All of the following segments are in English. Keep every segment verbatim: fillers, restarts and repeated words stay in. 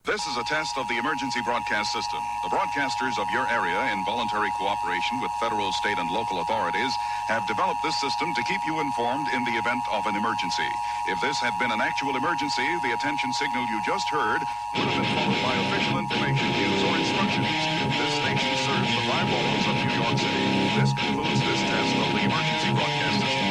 This is a test of the emergency broadcast system. The broadcasters of your area, in voluntary cooperation with federal, state, and local authorities, have developed this system to keep you informed in the event of an emergency. If this had been an actual emergency, the attention signal you just heard would have been followed by official information, news, or instructions. This station serves the five boroughs of New York City. This concludes this test of the emergency broadcast system.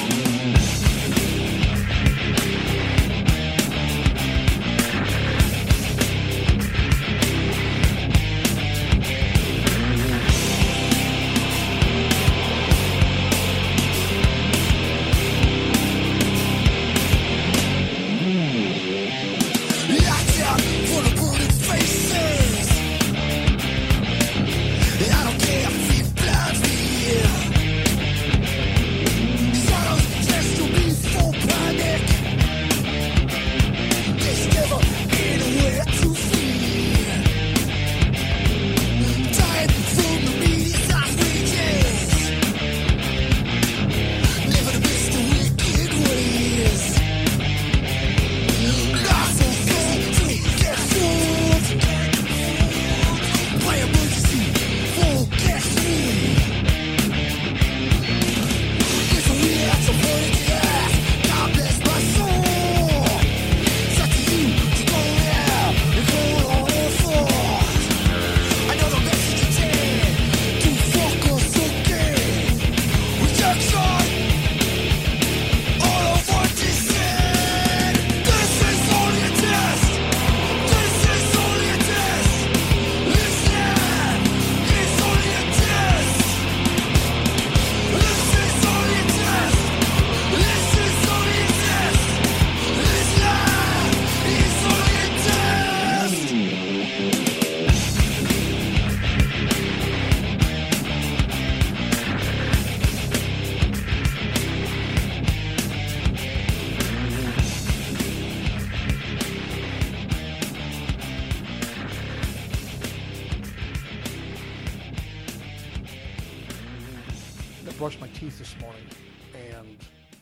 Brushed my teeth this morning, and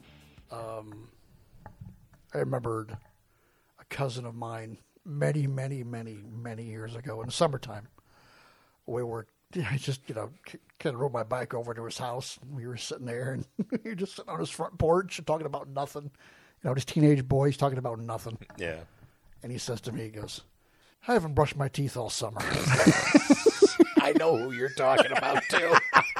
um, I remembered a cousin of mine many, many, many, many years ago in the summertime. We were, I just, you know, kind of rode my bike over to his house. And we were sitting there, and we were just sitting on his front porch and talking about nothing. You know, this teenage boy, he's talking about nothing. Yeah. And he says to me, he goes, I haven't brushed my teeth all summer. I know who you're talking about, too.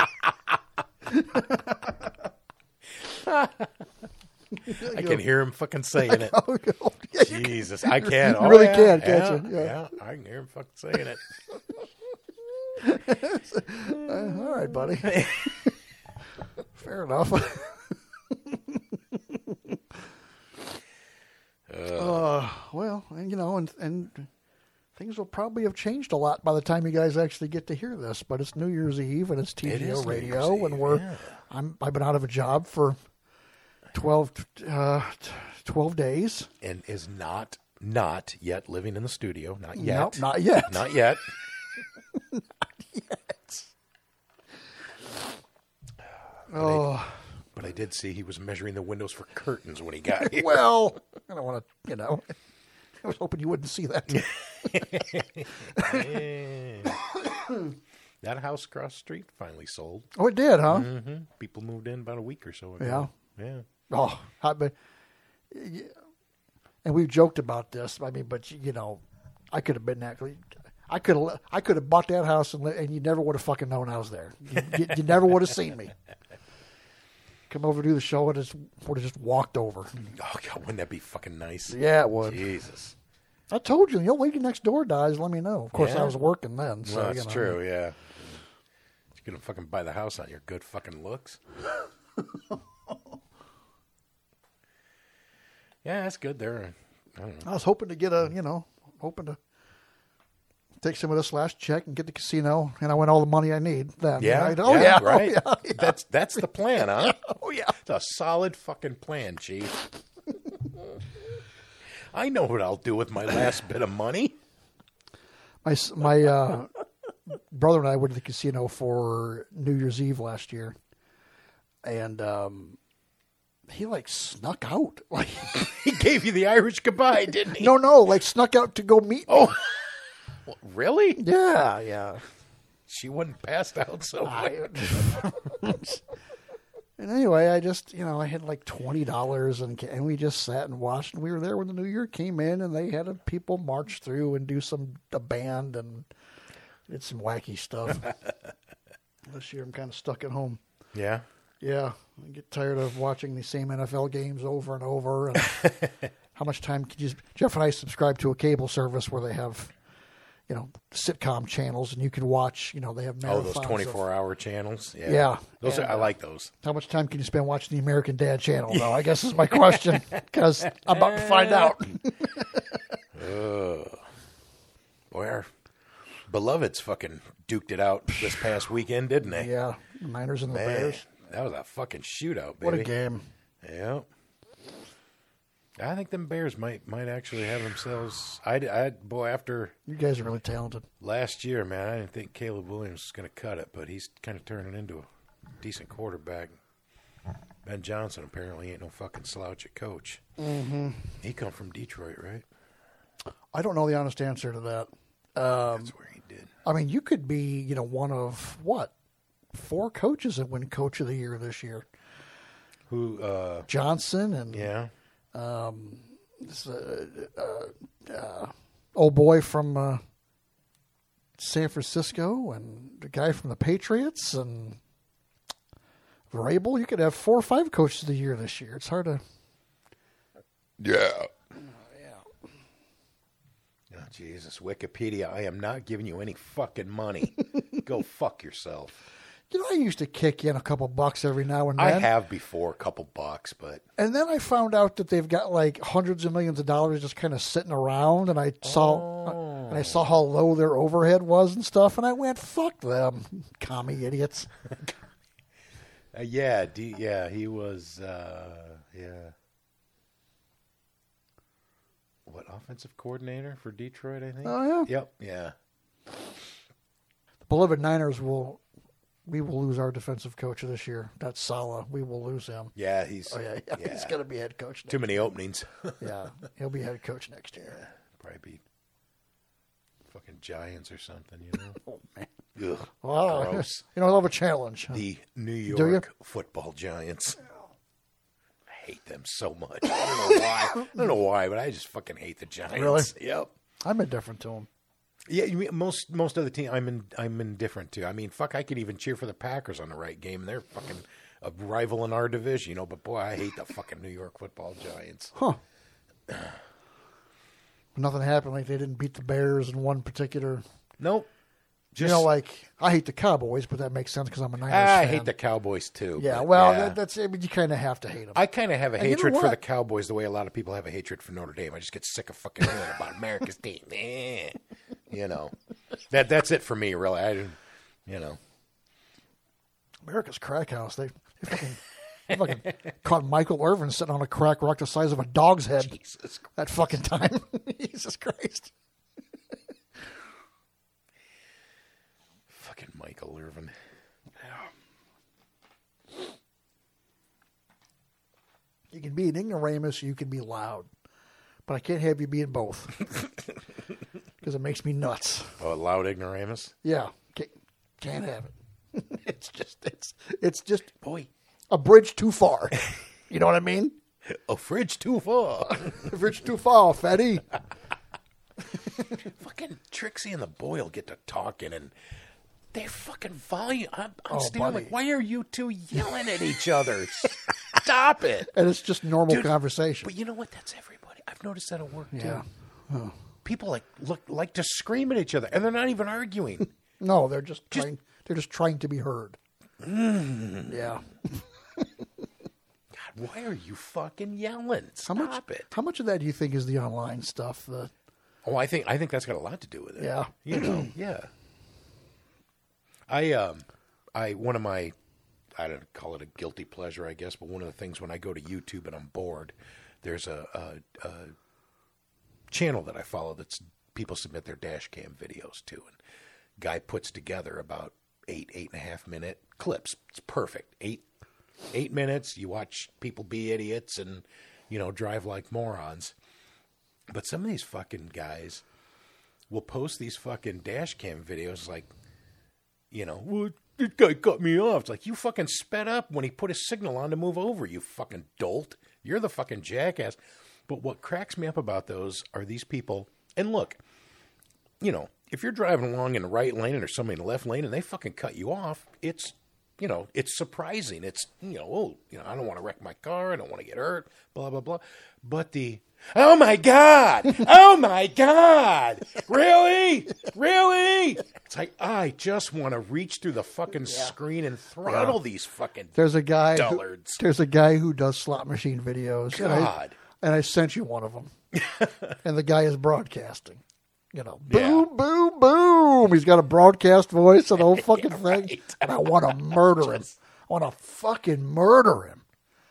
I can hear him fucking saying it. Jesus, I can. You oh, really yeah, can, yeah, can't you? Yeah. Yeah. yeah, I can hear him fucking saying it. uh, all right, buddy. Fair enough. uh, well, and you know, and and things will probably have changed a lot by the time you guys actually get to hear this. But it's New Year's Eve, and it's T G O Radio, and we're yeah. I'm I've been out of a job for twelve, uh, twelve days, and is not not yet living in the studio. Not yet. No, not yet. Not yet. Not yet. But oh, I, but I did see he was measuring the windows for curtains when he got here. Well, I don't want to, you know. I was hoping you wouldn't see that. That house across the street finally sold. Oh, it did, huh? Mm-hmm. People moved in about a week or so ago. Yeah. Yeah. Oh, I mean, yeah. And we've joked about this. I mean, but you know, I could have been actually, I could have, I could have bought that house and and you never would have fucking known I was there. You, you, you never would have seen me. Come over to do the show and just would have just walked over. Oh God, wouldn't that be fucking nice? Yeah, it would. Jesus. I told you, the old lady next door dies. Let me know. Of course, Yeah. I was working then. So, Well, that's you know. true. Yeah. You're gonna fucking buy the house on your good fucking looks. Yeah, that's good there. I don't know. I was hoping to get a, you know, hoping to take some of this last check and get the casino, and I win all the money I need. Then, Yeah. right? Oh yeah, yeah, right. Oh, yeah, yeah. That's that's the plan, huh? Oh yeah. It's a solid fucking plan, Chief. I know what I'll do with my last bit of money. My my uh, brother and I went to the casino for New Year's Eve last year, and um, he like snuck out. Like he gave you the Irish goodbye, didn't he? No, no, like snuck out to go meet. Oh, well, really? Yeah, yeah. She wouldn't passed out so I, And anyway, I just, you know, I had like twenty dollars and and we just sat and watched. And we were there when the new year came in and they had a, people march through and do some, a band and did some wacky stuff. This year I'm kind of stuck at home. Yeah? Yeah. I get tired of watching the same N F L games over and over. And how much time could you, Jeff and I subscribe to a cable service where they have, you know, sitcom channels, and you can watch, you know, they have marathons. Oh, those twenty-four hour channels? Yeah. Yeah. Those and, are, I like those. How much time can you spend watching the American Dad channel, though? I guess is my question, because I'm about to find out. uh, boy, our beloveds fucking duked it out this past weekend, didn't they? Yeah. The Niners and the Man, Bears. that was a fucking shootout, baby. What a game. Yeah. I think them Bears might might actually have themselves. I, I boy, after You guys are really talented. last year, man, I didn't think Caleb Williams was going to cut it, but he's kind of turning into a decent quarterback. Ben Johnson apparently ain't no fucking slouch at coach. Mm-hmm. He come from Detroit, right? I don't know the honest answer to that. Um, That's where he did. I mean, you could be, you know, one of, what, four coaches that win Coach of the Year this year. Who? uh Johnson and Yeah. um, this, uh, uh, uh, old boy from uh, San Francisco and the guy from the Patriots and Vrabel. You could have four or five coaches of the year this year. It's hard to. Yeah. Yeah. Oh, Jesus, Wikipedia, I am not giving you any fucking money. Go fuck yourself. You know, I used to kick in a couple bucks every now and then. I have before, a couple bucks, but... And then I found out that they've got like hundreds of millions of dollars just kind of sitting around, and I saw Oh. and I saw how low their overhead was and stuff, and I went, "Fuck them, commie idiots." Uh, yeah, D, yeah, he was, uh, yeah. What, offensive coordinator for Detroit, I think? Oh yeah. Yep, yeah. The beloved Niners will, we will lose our defensive coach this year. That's Saleh. We will lose him. Yeah, he's, Oh yeah, yeah. yeah. He's gonna be head coach. Next Too many openings. Yeah, he'll be head coach next year. Probably be fucking Giants or something, you know? Oh man. Ugh, Wow. gross. You know, I love a challenge. The New Do you? York football Giants. I hate them so much. I don't know why. I don't know why, but I just fucking hate the Giants. Really? Yep. I'm indifferent to him. Yeah, you mean most most of the team I'm in I'm indifferent to. I mean, fuck, I could even cheer for the Packers on the right game, and they're fucking a rival in our division, you know. But boy, I hate the fucking New York Football Giants. Huh. Nothing happened. Like they didn't beat the Bears in one particular. Nope. Just, you know, like I hate the Cowboys, but that makes sense because I'm a Niners I fan. hate the Cowboys too. Yeah, but well, yeah. That, that's. I mean, you kind of have to hate them. I kind of have a And you know hatred for what? the Cowboys the way a lot of people have a hatred for Notre Dame. I just get sick of fucking hearing about America's team. Eh. You know, that that's it for me, really. I, didn't- you know, America's crack house. They, they fucking, they fucking caught Michael Irvin sitting on a crack rock the size of a dog's head. Jesus That fucking time. Jesus Christ. fucking Michael Irvin. You can be an ignoramus, you can be loud, but I can't have you being both because it makes me nuts. Oh, loud ignoramus. Yeah, can't, can't have it. It's just it's it's just Boy, a bridge too far. You know what I mean? a fridge too far. A bridge too far, fatty. Fucking Trixie and the Boyle get to talking and they're fucking volume. I'm, I'm Oh, standing buddy. like, why are you two yelling at each other? Stop it. And it's just normal Dude, conversation. But you know what? That's everybody. I've noticed that at work too. Yeah. Oh. People like look like to scream at each other, and they're not even arguing. No, they're just, Just- trying. They're just trying to be heard. Mm. Yeah. God, why are you fucking yelling? How Stop much? it. How much of that do you think is the online stuff? The Oh, I think I think that's got a lot to do with it. Yeah. You know, yeah. I um I one of my I don't call it a guilty pleasure, I guess, but one of the things when I go to YouTube and I'm bored, there's a, a, a channel that I follow that's people submit their dash cam videos to, and guy puts together about eight, eight and a half minute clips. It's perfect. Eight Eight minutes, you watch people be idiots and, you know, drive like morons. But some of these fucking guys will post these fucking dash cam videos like, you know, well, this guy cut me off. It's like, you fucking sped up when he put his signal on to move over, you fucking dolt. You're the fucking jackass. But what cracks me up about those are these people. And look, you know, if you're driving along in the right lane and there's somebody in the left lane and they fucking cut you off, it's, you know, it's surprising. It's, you know, oh, you know, I don't want to wreck my car. I don't want to get hurt, blah, blah, blah. But the, oh my God, oh my God, really? Really? It's like, I just want to reach through the fucking yeah. screen and throttle yeah. these fucking there's a guy dullards. Who, there's a guy who does slot machine videos. God. And I, and I sent you one of them. And the guy is broadcasting. You know, boom, yeah. boom, boom. He's got a broadcast voice and the whole fucking yeah, right. thing. And I want to murder him. I want to fucking murder him.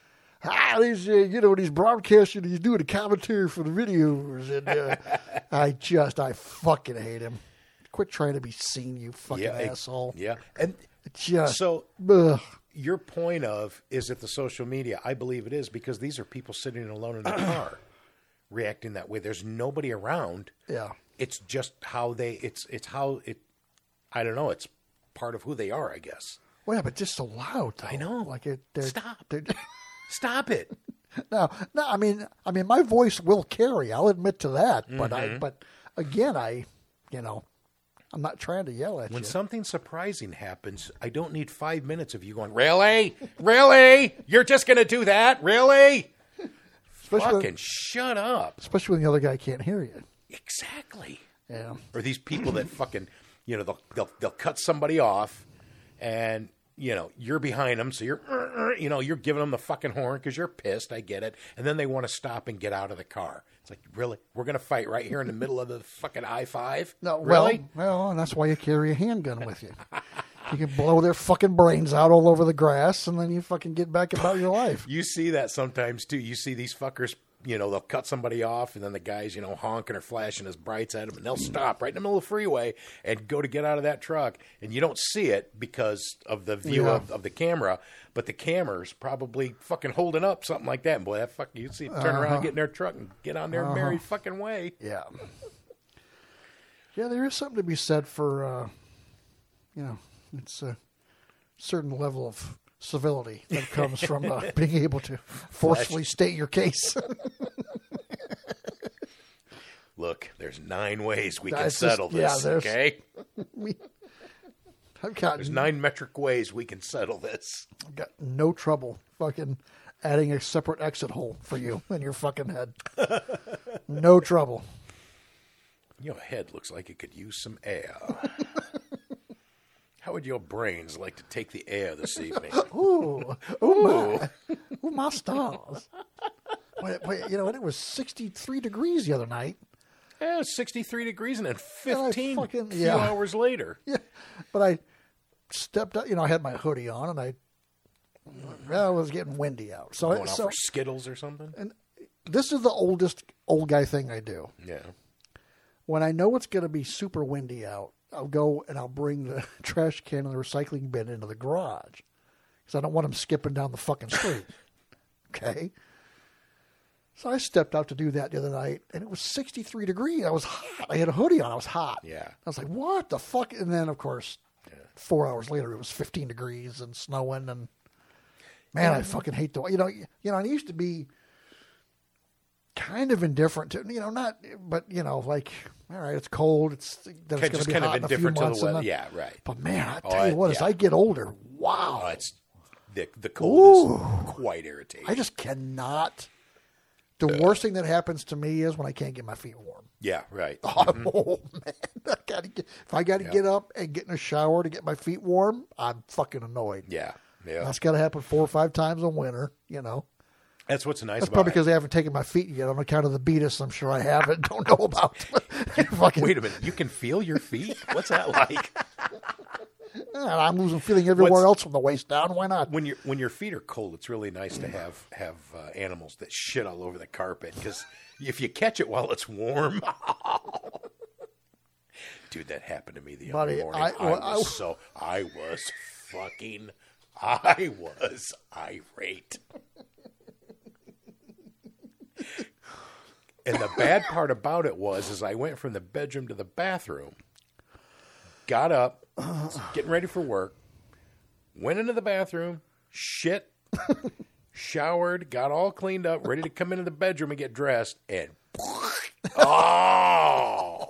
Ah, he's, uh, you know, he's broadcasting, he's doing a commentary for the videos. And uh, I just, I fucking hate him. Quit trying to be seen, you fucking yeah, asshole. Yeah. And just, so ugh. Your point of, is it the social media? I believe it is, because these are people sitting alone in a car reacting that way. There's nobody around. Yeah. It's just how they, it's, it's how it, I don't know, it's part of who they are, I guess. Well, yeah, but just so loud, though. I know. Like it, Stop. Stop it. No, no, I mean, I mean, my voice will carry. I'll admit to that. Mm-hmm. But I, but again, I, you know, I'm not trying to yell at when you. When something surprising happens, I don't need five minutes of you going, really? Really? You're just going to do that? Really? Especially Fucking when, shut up. Especially when the other guy can't hear you. Exactly. Yeah. Or these people that fucking, you know, they'll, they'll, they'll cut somebody off and, you know, you're behind them. So you're, uh, uh, you know, you're giving them the fucking horn because you're pissed. I get it. And then they want to stop and get out of the car. It's like, really? We're going to fight right here in the middle of the fucking I five? No, really? Well, well, and that's why you carry a handgun with you. You can blow their fucking brains out all over the grass, and then you fucking get back about your life. You see that sometimes, too. You see these fuckers, you know, they'll cut somebody off, and then the guy's, you know, honking or flashing his brights at them, and they'll stop right in the middle of the freeway and go to get out of that truck, and you don't see it because of the view yeah. of, of the camera, but the camera's probably fucking holding up something like that. And boy, that fuck, you see it turn uh-huh. around, get in their truck, and get on their uh-huh. merry fucking way. Yeah. Yeah, there is something to be said for, uh, you know, it's a certain level of civility that comes from uh, being able to forcefully state your case. Look, there's nine ways we can That's settle just, this, yeah, okay? We, I've got there's nine metric ways we can settle this. I've got no trouble fucking adding a separate exit hole for you in your fucking head. No trouble. Your head looks like it could use some air. How would your brains like to take the air this evening? Ooh, ooh, my, ooh, my stars. Wait, wait, you know what? It was sixty-three degrees the other night. Yeah, it was sixty-three degrees, and then fifteen fucking, few yeah. hours later. Yeah, but I stepped up. You know, I had my hoodie on, and I, well, it was getting windy out. So, Going I, out so for Skittles or something. And this is the oldest old guy thing I do. Yeah. When I know it's going to be super windy out, I'll go and I'll bring the trash can and the recycling bin into the garage because I don't want them skipping down the fucking street. Okay. So I stepped out to do that the other night, and it was sixty-three degrees. I was hot. I had a hoodie on. I was hot. Yeah. I was like, what the fuck? And then, of course, yeah. four hours later, it was fifteen degrees and snowing. And, man, I fucking hate the, you know, you know, I used to be kind of indifferent to, you know, not, but, you know, like, all right, it's cold. It's, then it's going to be hot in a few months. The yeah, right. But, man, I tell oh, you what, yeah. as I get older, wow. Oh, it's, the, the cold Ooh. is quite irritating. I just cannot. The worst thing that happens to me is when I can't get my feet warm. Yeah, right. Oh, mm-hmm. oh man. I gotta get, if I got to yeah. get up and get in a shower to get my feet warm, I'm fucking annoyed. Yeah, yeah. That's got to happen four or five times in winter, you know. That's what's nice That's about probably it. because I haven't taken my feet yet on account of the beatus I'm sure I have and don't know about. fucking, Wait a minute. You can feel your feet? What's that like? I'm losing feeling everywhere What's, else from the waist down. Why not? When, you're, when your feet are cold, it's really nice to have, have uh, animals that shit all over the carpet because if you catch it while it's warm... Dude, that happened to me the Buddy, other morning. I, I, well, was I, so... I was fucking I was irate. And the bad part about it was, is I went from the bedroom to the bathroom, got up, getting ready for work, went into the bathroom, shit, showered, got all cleaned up, ready to come into the bedroom and get dressed, and oh,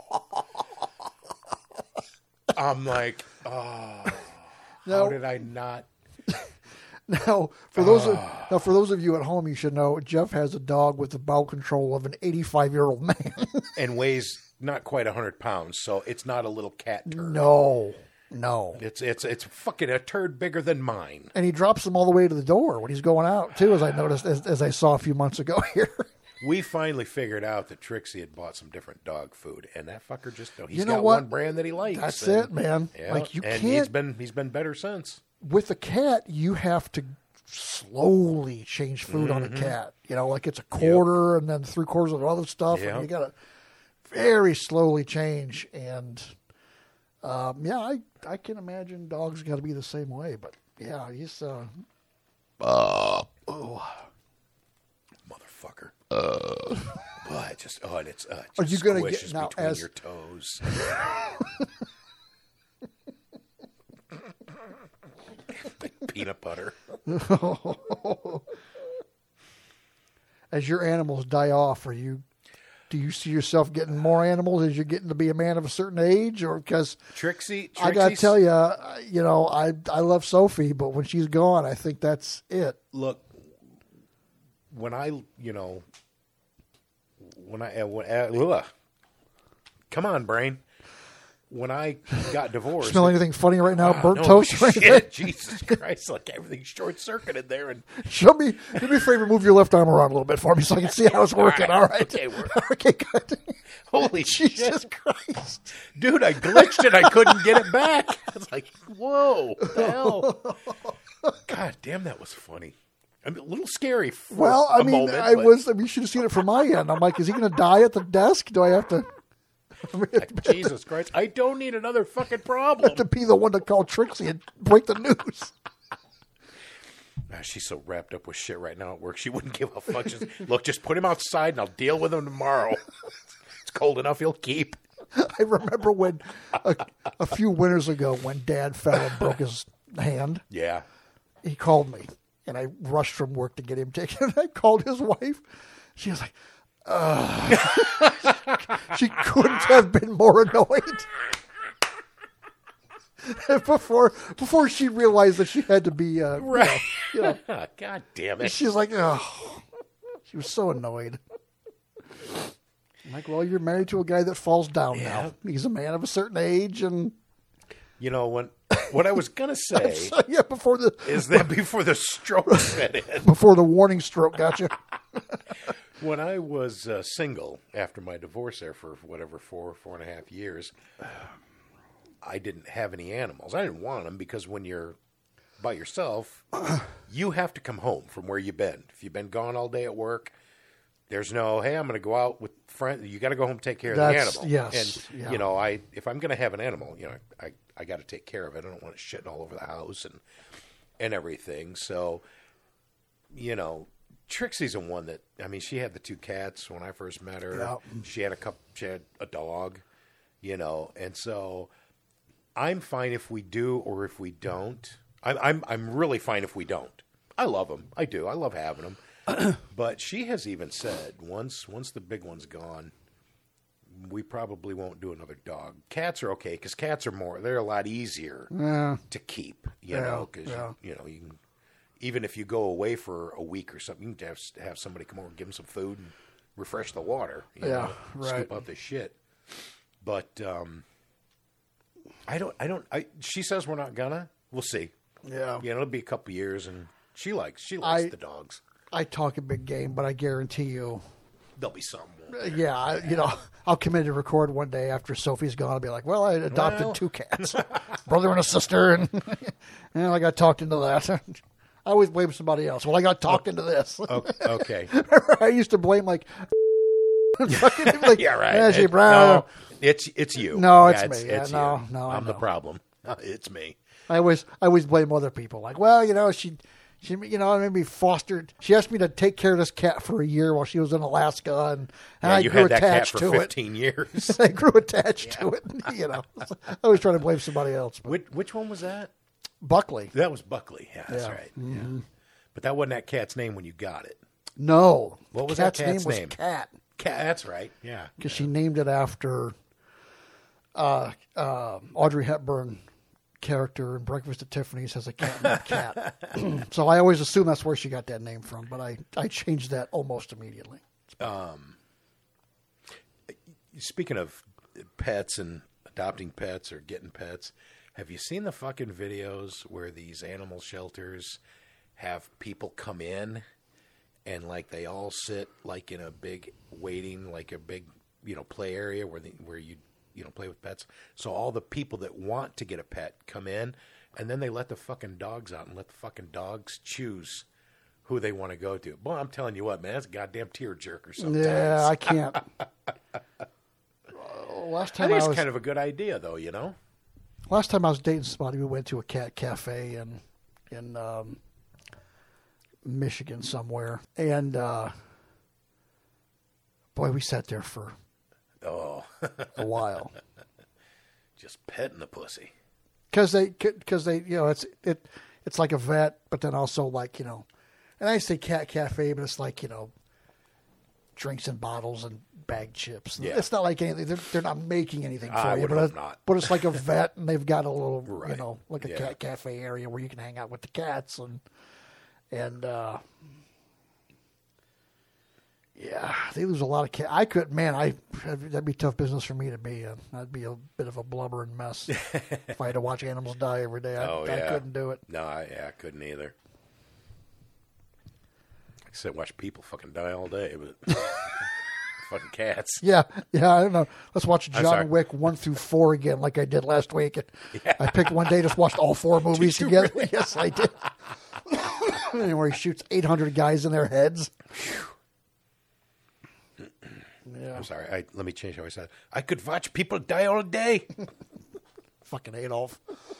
I'm like, oh, Now- how did I not? Now, for those of, now, for those of you at home, you should know Jeff has a dog with the bowel control of an eighty-five-year-old man. And weighs not quite one hundred pounds, so it's not a little cat turd. No, no. It's it's it's fucking a turd bigger than mine. And he drops them all the way to the door when he's going out, too, as I noticed, as, as I saw a few months ago here. We finally figured out that Trixie had bought some different dog food, and that fucker just he's You know got what? one brand that he likes. That's and, it, man. Yeah, Like, you and can't... he's been he's been better since. With a cat, you have to slowly change food on a cat. You know, like it's a quarter and then three quarters of other stuff. Yep. And you got to very slowly change. And, um, yeah, I, I can imagine dogs got to be the same way. But, yeah, he's... Uh, Uh, oh, motherfucker. Uh, oh, I just, oh, and it's, uh, it Are you just gonna squishes get- now, between as- your toes. Like peanut butter. as your animals die off, are you... Do you see yourself getting more animals as you're getting to be a man of a certain age? Or because... Trixie, Trixie's, I got to tell you, you know, I I love Sophie, but when she's gone, I think that's it. look, when I, you know, when I, uh, when, uh, ugh. Come on, brain. When I got divorced, Smell anything funny right now? Ah, Burnt no toast or anything? shit, Jesus Christ! Like everything's short circuited there, and Show me, do me a favor, move your left arm around a little bit for me so I can see how it's working. All right. Okay, we're- Okay, good. holy Jesus shit, Christ. dude! I glitched it. I couldn't get it back. I was like, "Whoa, what the hell!" God damn, that was funny. I mean, a little scary. For Well, I a mean, moment, I but- was, I mean, you should have seen it from my end. I'm like, is he going to die at the desk? Do I have to, I mean, have to, Jesus Christ! I don't need another fucking problem. to be the one to call Trixie and break the news? Ah, she's so wrapped up with shit right now at work. She wouldn't give a fuck. Just, look, just put him outside, and I'll deal with him tomorrow. It's cold enough; he'll keep. I remember when, a, a few winters ago, when Dad fell and broke his hand. Yeah. He called me, and I rushed from work to get him taken. I called his wife. She was like, Ugh. She couldn't have been more annoyed. before before she realized that she had to be, uh, Right. you know, you God damn know, it. she's like, oh, she was so annoyed. I'm like, well, you're married to a guy that falls down Yeah. now. He's a man of a certain age, and You know, when what I was gonna say yeah, before the is that before the stroke set in, before the warning stroke got you. when I was uh, single after my divorce there for whatever four four and a half years, I didn't have any animals. I didn't want them because when you're by yourself, you have to come home from where you've been. If you've been gone all day at work, there's no, hey, I'm going to go out with friends. You got to go home and take care of That's- the animal. yes, And, yeah. you know, I if I'm going to have an animal, you know, I, I got to take care of it. I don't want it shitting all over the house and and everything. So, you know, Trixie's a one that, I mean, she had the two cats when I first met her. Yeah. She had a couple, she had a dog, you know, and so I'm fine if we do or if we don't. I'm I'm I'm really fine if we don't. I love them. I do. I love having them. But she has even said once once the big one's gone, we probably won't do another dog. Cats are okay because cats are more. They're a lot easier Yeah. to keep. You Yeah, know, because yeah. you, you know you can even if you go away for a week or something, you can have have somebody come over and give them some food and refresh the water. You Yeah, know, right. Scoop out the shit. But um, I don't. I don't. I. She says we're not gonna. We'll see. Yeah. Yeah, it'll be a couple years, and she likes she likes I- the dogs. I talk a big game, but I guarantee you, There'll be some. uh, yeah, I, you know, I'll come in to record one day after Sophie's gone. I'll be like, well, I adopted Well. two cats, brother and a sister, and, and I got talked into that. I always blame somebody else. Well, I got talked into this. O- Okay. I used to blame like, fucking, like Yeah, right. Angie It- Brown. no, it's it's you. No, it's Yeah, me. Yeah, it's no, you. no, I I'm the know. problem. It's me. I always, I always blame other people. Like, well, you know, she, she, you know, maybe fostered. She asked me to take care of this cat for a year while she was in Alaska, and, and Yeah, I you grew had that cat attached for to fifteen years. it. I grew attached to it. You know, I always try to blame somebody else. But Which, which one was that? Buckley. That was Buckley. Yeah, that's Yeah. right. Yeah. But that wasn't that cat's name when you got it. No. What was cat's that cat's name? name? Was Cat. Cat. That's right. Yeah. Because she named it after uh, uh, Audrey Hepburn character in Breakfast at Tiffany's has a cat named Cat. So I always assume that's where she got that name from, but I, I changed that almost immediately. Um, speaking of pets and adopting pets or getting pets, have you seen the fucking videos where these animal shelters have people come in and like they all sit like in a big waiting, like a big, you know, play area where the, where you you know play with pets. So all the people that want to get a pet come in, and then they let the fucking dogs out and let the fucking dogs choose who they want to go to. Boy, I'm telling you what, man, that's a goddamn tearjerker sometimes. Yeah, I can't. uh, last I time think I, it's was kind of a good idea, though, you know? last time I was dating somebody, we went to a cat cafe in in um, Michigan somewhere, and uh, boy, we sat there for Oh, a while. just petting the pussy. Because they, because they, you know, it's it, it's like a vet, but then also like you know, and I say cat cafe, but it's like you know, drinks and bottles and bag chips. Yeah. It's not like anything. They're, they're not making anything for I you, would but hope it, not. but it's like a vet, and they've got a little, Right. you know, like a Yeah. cat cafe area where you can hang out with the cats and and uh, yeah, they lose a lot of cat. I could, man, I that'd be tough business for me to be in. I'd be a bit of a blubbering mess if I had to watch animals die every day. I, Oh, I yeah. couldn't do it. No, I, yeah, I couldn't either. I said watch people fucking die all day, but fucking cats. Yeah, yeah, I don't know. Let's watch I'm sorry. John Wick one through four again, like I did last week. I picked one day, just watched all four movies you together. really? Yes, I did. Where he shoots eight hundred guys in their heads. Yeah, I'm sorry. I, let me change how I said it. I could watch people die all day. fucking Adolf.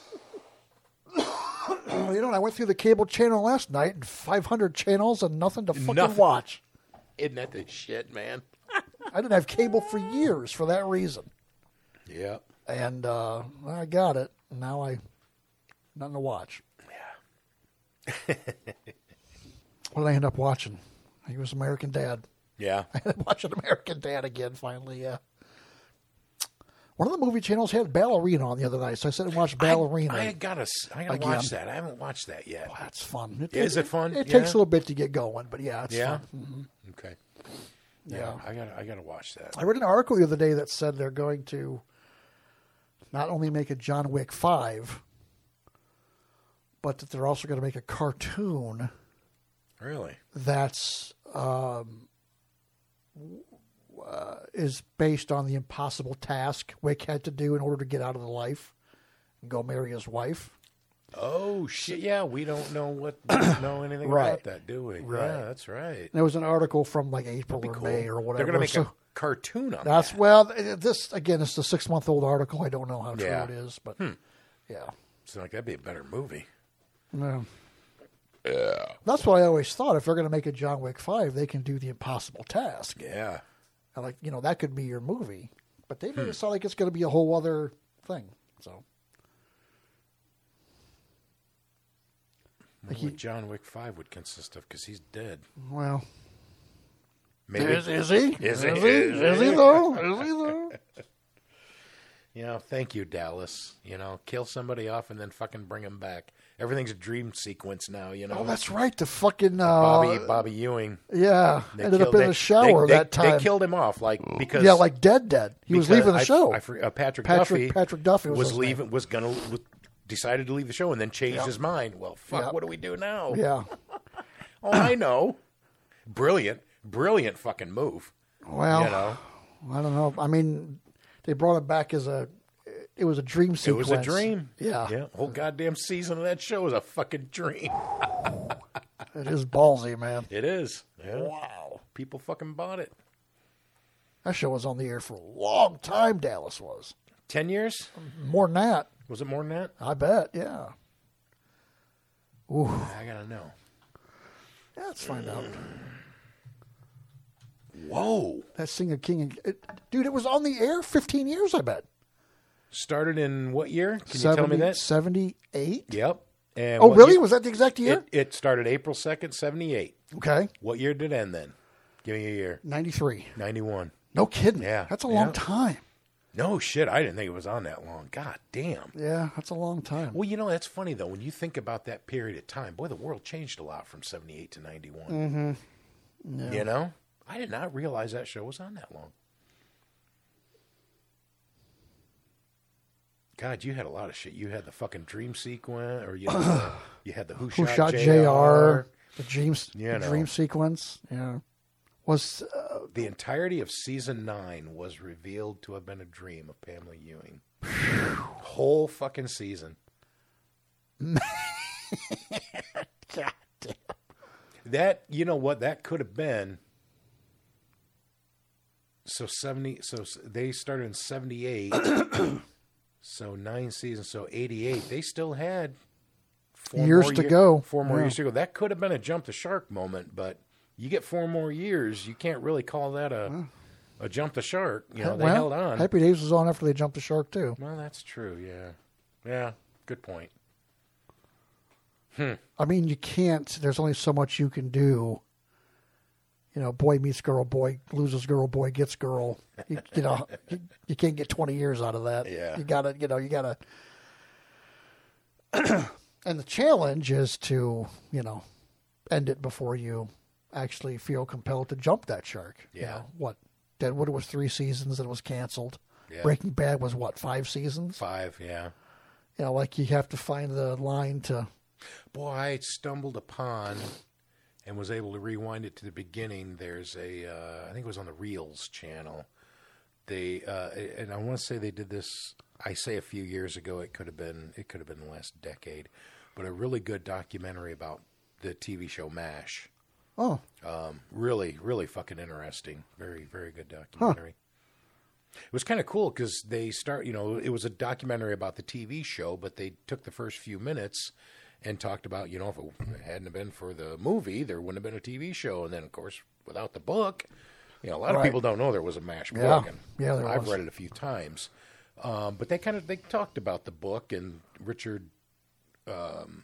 You know, I went through the cable channel last night, and five hundred channels and nothing to fucking Nothing. watch. Isn't that the shit, man? I didn't have cable for years for that reason. Yeah. And uh, I got it. Now I nothing to watch. Yeah. What did I end up watching? I think it was American Dad. Yeah. I ended up watching American Dad again finally, yeah. One of the movie channels had Ballerina on the other night, so I said and watched Ballerina. I, I gotta, I gotta Again. watch that. I haven't watched that yet. Oh, that's fun. It, Is it fun? It, Yeah. takes a little bit to get going, but yeah, it's Yeah. fun. Mhm. Okay. Yeah. Yeah. I gotta, I gotta watch that. I read an article the other day that said they're going to not only make a John Wick five, but that they're also going to make a cartoon Really? that's um, uh, is based on the impossible task Wick had to do in order to get out of the life and go marry his wife. Oh shit! Yeah, we don't know what we don't know anything Right. about that, do we? Right. Yeah, that's right. And there was an article from like April That'd or be May cool. or whatever. They're gonna make So a cartoon on that's that. well, this again, it's a six month old article. I don't know how true Yeah. it is, but yeah. So like that'd be a better movie. Yeah. Yeah. That's what I always thought. If they're going to make a John Wick five, they can do the impossible task. Yeah. And like, you know, that could be your movie. But they Hmm. made it sound like it's going to be a whole other thing. So, I Like wonder he- what John Wick Five would consist of because he's dead. well, Maybe. is, is he? Is Is he? he? Is he though? Is he though? You know, thank you, Dallas. You know, kill somebody off and then fucking bring him back. Everything's a dream sequence now. You know. Oh, that's right. The fucking uh, Bobby Bobby Ewing. yeah, They ended up killed- in they- the shower they- that they- time. They killed him off, like because yeah, like dead, dead. He was because leaving the I- show. I, for- uh, Patrick, Patrick- Duffy. Patrick Duffy was his leaving. Was gonna was, decided to leave the show and then changed Yeah. his mind. Well, fuck. Yeah. What do we do now? Yeah. Oh, I know. Brilliant, brilliant fucking move. Well, You know, I don't know. I mean, they brought it back as a. It was a dream it sequence. was a dream. Yeah. yeah. Whole goddamn season of that show was a fucking dream. It is ballsy, man. It is. Yeah. Wow. People fucking bought it. That show was on the air for a long time, Dallas was. Ten years? More than that, Was it more than that? I bet, yeah. Ooh. I gotta know. Yeah, let's find out. Whoa. That Sing of King. It, dude, it was on the air fifteen years, I bet. Started in what year? Can seventy, you tell me that? seventy-eight? Yep. And Oh, what really? year- Was that the exact year? It, it started April second, seventy-eight. Okay. What year did it end then? Give me a year. ninety-three. ninety-one. No kidding. Yeah. That's a long Yeah. time. No shit, I didn't think it was on that long. God damn. Yeah, that's a long time. Well, you know, that's funny, though. When you think about that period of time, boy, the world changed a lot from seventy-eight to ninety-one. Mm-hmm. Yeah. You know? I did not realize that show was on that long. God, you had a lot of shit. You had the fucking dream sequence, or you had the, you had the Who, Who Shot, Shot J R. The dream, You the know. dream sequence. Yeah. Was uh, The entirety of season nine was revealed to have been a dream of Pamela Ewing. Whole fucking season. God damn. That, you know what, that could have been. So seventy, so s- they started in seventy-eight. So nine seasons, so eighty-eight. They still had four Years more to year- go. Four more Yeah. years to go. That could have been a jump the shark moment, but you get four more years, you can't really call that a a jump the shark. You know, they well, held on. Happy Days was on after they jumped the shark, too. Well, that's true. Yeah, yeah. Good point. I mean, you can't, there's only so much you can do. You know, boy meets girl, boy loses girl, boy gets girl. You, you know, you, you can't get twenty years out of that. Yeah. You gotta, you know, you gotta. And the challenge is to, you know, end it before you actually feel compelled to jump that shark. You Yeah. know, what? Deadwood was three seasons and it was canceled. Yeah. Breaking Bad was what, five seasons? Five. Yeah. You know, like you have to find the line to. Boy, I stumbled upon and was able to rewind it to the beginning. There's a, uh, I think it was on the Reels channel. They uh, and I want to say they did this. I say a few years ago. It could have been. It could have been the last decade, but a really good documentary about the T V show MASH. Oh, Um, really, really fucking interesting. Very, very good documentary. It was kind of cool because they start. You know, it was a documentary about the T V show, but they took the first few minutes and talked about, you know, if it hadn't have been for the movie, there wouldn't have been a T V show. And then, of course, without the book, you know, a lot of Right. people don't know there was a MASH Yeah. book. And Yeah, there I've was. read it a few times. Um, but they kind of, they talked about the book and Richard, um,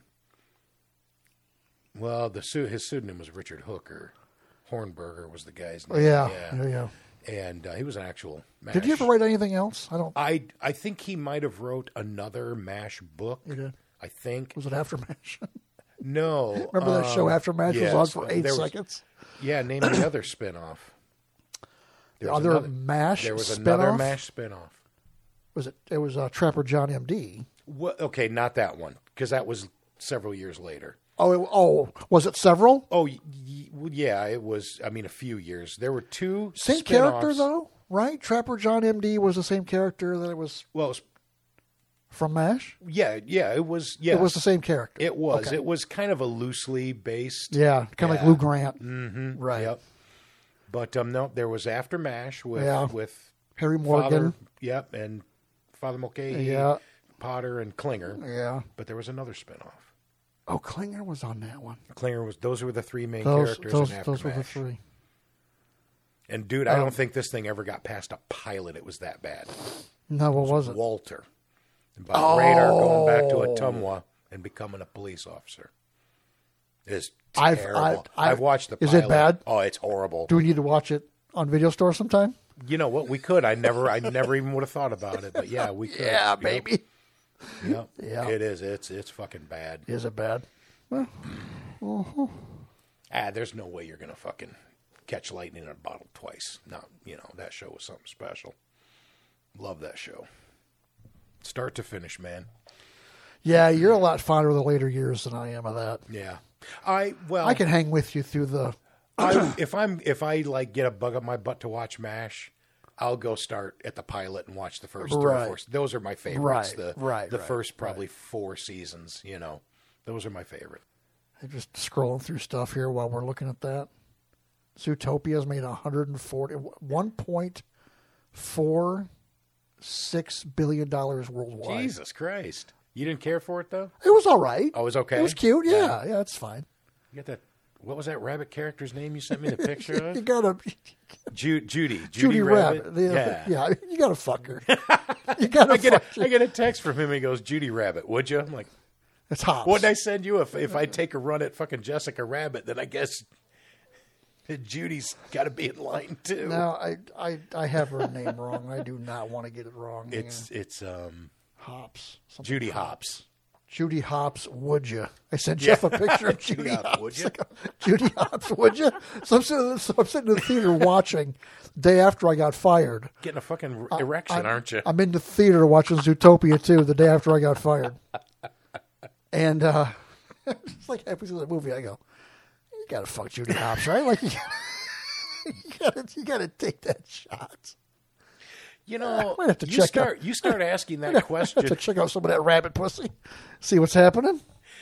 well, the su- his pseudonym was Richard Hooker. Hornberger was the guy's name. Oh, yeah, yeah, yeah. And uh, he was an actual MASH. Did you ever write anything else? I don't. I, I think he might have wrote another MASH book. You did? I think. Was it After MASH? No. Remember that show um, After MASH yes, was on for eight there was- seconds? Yeah, name the other spinoff. There The was other another- MASH There was spinoff? another MASH spinoff. Was it? It was uh, Trapper John M D. What, okay, not that one, because that was several years later. Oh, it, oh, was it several? Oh, y- y- well, yeah, it was, I mean, a few years. There were two Same spin-offs. character though, right? Trapper John M D was the same character that it was Well, it was, from MASH. yeah, yeah, it was, yeah. It was the same character. It was. Okay. It was kind of a loosely based. Yeah, kind of like Yeah. Lou Grant, Mm-hmm. right? Yep. But um, no, there was After MASH with Yeah. with Harry Father, Morgan. yep, and Father Mulcahy, Yeah. Potter, and Klinger. Yeah. But there was another spinoff. Oh, Klinger was on that one. Klinger was. Those were the three main Those, characters those, in After those were the MASH. three. And dude, I Um, don't think this thing ever got past a pilot. It was that bad. No, what was it? Walter, about radar going back to Oh. Ottumwa and becoming a police officer. It's I've- terrible. I've- I've, I've- watched the. is it pilot. bad? Oh, it's horrible. Do we need to watch it on Video Store sometime? You know what? We could. I never. I never even would have thought about it. But yeah, we could. Yeah, Yep. maybe. Yep. Yeah. It is. It's it's fucking bad. Is it bad? Ah, there's no way you're gonna fucking catch lightning in a bottle twice. No, you know that show was something special. Love that show, start to finish, man. Yeah, you're a lot fonder of the later years than I am of that. Yeah, I well, I can hang with you through the. I, if I'm if I like get a bug up my butt to watch MASH, I'll go start at the pilot and watch the first three Right. or four. Those are my favorites. Right, The right, the right, first probably four seasons. You know, those are my favorite. I'm just scrolling through stuff here while we're looking at that. Zootopia's made one hundred forty, one point four six billion dollars worldwide. Jesus Christ. You didn't care for it though? It was all right. Oh, it was okay. It was cute. Yeah, yeah, it's fine. You got that? What was that rabbit character's name you sent me the picture of? You gotta Ju- Judy. Judy, Judy Rabbit. Rabbit. Yeah, Yeah. yeah. You gotta fuck her. You gotta I get fuck a, her. I get a text from him. He goes, "Judy Rabbit, would you?" I'm like, It's Hobbs. "What'd I send you? If if I take a run at fucking Jessica Rabbit, then I guess Judy's got to be in line too." No, I, I, I have her name wrong. I do not want to get it wrong. It's it's um Hops. Something Judy Hops. Hopps. Judy Hopps, would you? I sent Jeff a picture of Judy Judy Hopps, Hopps. would you? Judy Hopps, would you? So I'm, sitting, so I'm sitting in the theater watching day after I got fired. Getting a fucking erection, I'm, aren't you? I'm in the theater watching Zootopia too the day after I got fired. And uh, it's like halfway through the movie, I go, you got to fuck Judy Hopps, right? Like, you got to you gotta take that shot. You know, might have to you check start out- you start asking that I question. have to check out some of that rabbit pussy, see what's happening.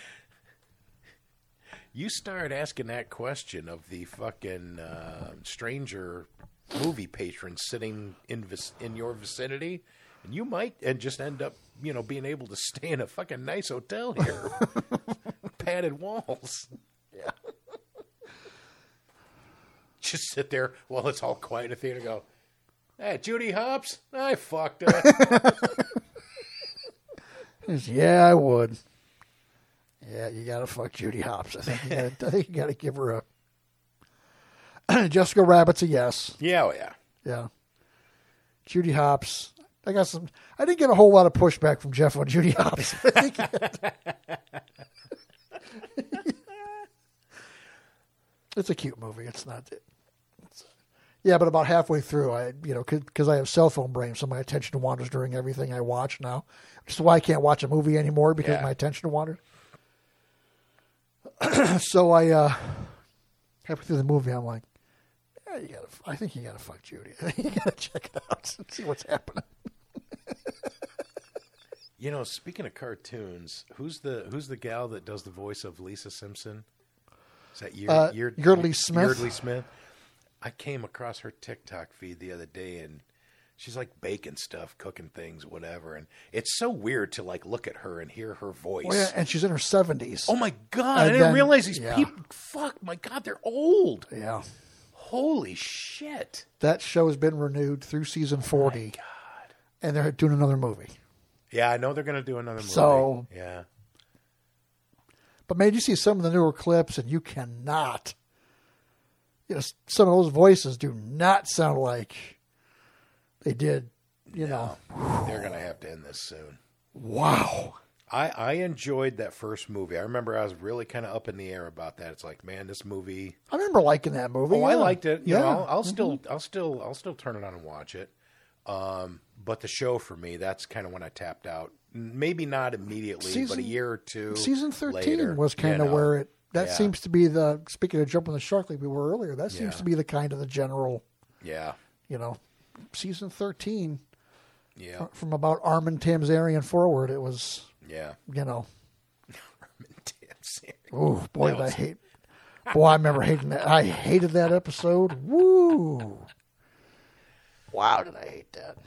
You start asking that question of the fucking uh, stranger movie patrons sitting in vic- in your vicinity, and you might and just end up, you know, being able to stay in a fucking nice hotel here, padded walls. Yeah. Just sit there while it's all quiet in the theater. Go, hey, Judy Hopps, I fucked her. Yeah, I would. Yeah, you got to fuck Judy Hopps. I think you gotta, I think you got to give her a. Jessica Rabbit's a yes. yeah, oh yeah. Yeah. Judy Hopps. I got some. I didn't get a whole lot of pushback from Jeff on Judy Hopps. I think it's a cute movie. It's not. It's, yeah, but about halfway through, I you know because I have cell phone brain, so my attention wanders during everything I watch now. Which is why I can't watch a movie anymore because Yeah. my attention wanders. So I uh, halfway through the movie, I'm like, yeah, you gotta. I think you gotta fuck Judy. I think you gotta check it out and see what's happening. You know, speaking of cartoons, who's the who's the gal that does the voice of Lisa Simpson? Is that Year, Uh, Year, Yeardley Smith? Yeardley Smith. I came across her TikTok feed the other day, and she's like baking stuff, cooking things, whatever. And it's so weird to like look at her and hear her voice. Well, yeah, and she's in her seventies. Oh my god! And I didn't then- realize these yeah. people. Fuck my god, they're old. Yeah, Holy shit! that show has been renewed through season forty, God. and they're doing another movie. Yeah, I know they're going to do another movie. So- yeah, But man, you see some of the newer clips, and you cannot. You know, some of those voices do not sound like they did. You know, they're going to have to end this soon. wow. I, I enjoyed that first movie. I remember I was really kind of up in the air about that. It's like, man, this movie. I remember liking that movie. Oh, I yeah. liked it. You yeah, know, I'll, I'll still, I'll still, I'll still turn it on and watch it. Um, but the show for me, that's kind of when I tapped out. Maybe not immediately, but Season- a year or two. season thirteen later, was kind you of know. where it. That Yeah. seems to be the. Speaking of jumping the shark like we were earlier, that seems Yeah. to be the kind of the general. Yeah, You know, season thirteen. yeah, From about Armin Tamzarian forward, it was, yeah. you know, Damn serious. oh boy, That did I was- hate. Boy, I remember hating that. I hated that episode. Woo! Wow, did I hate that?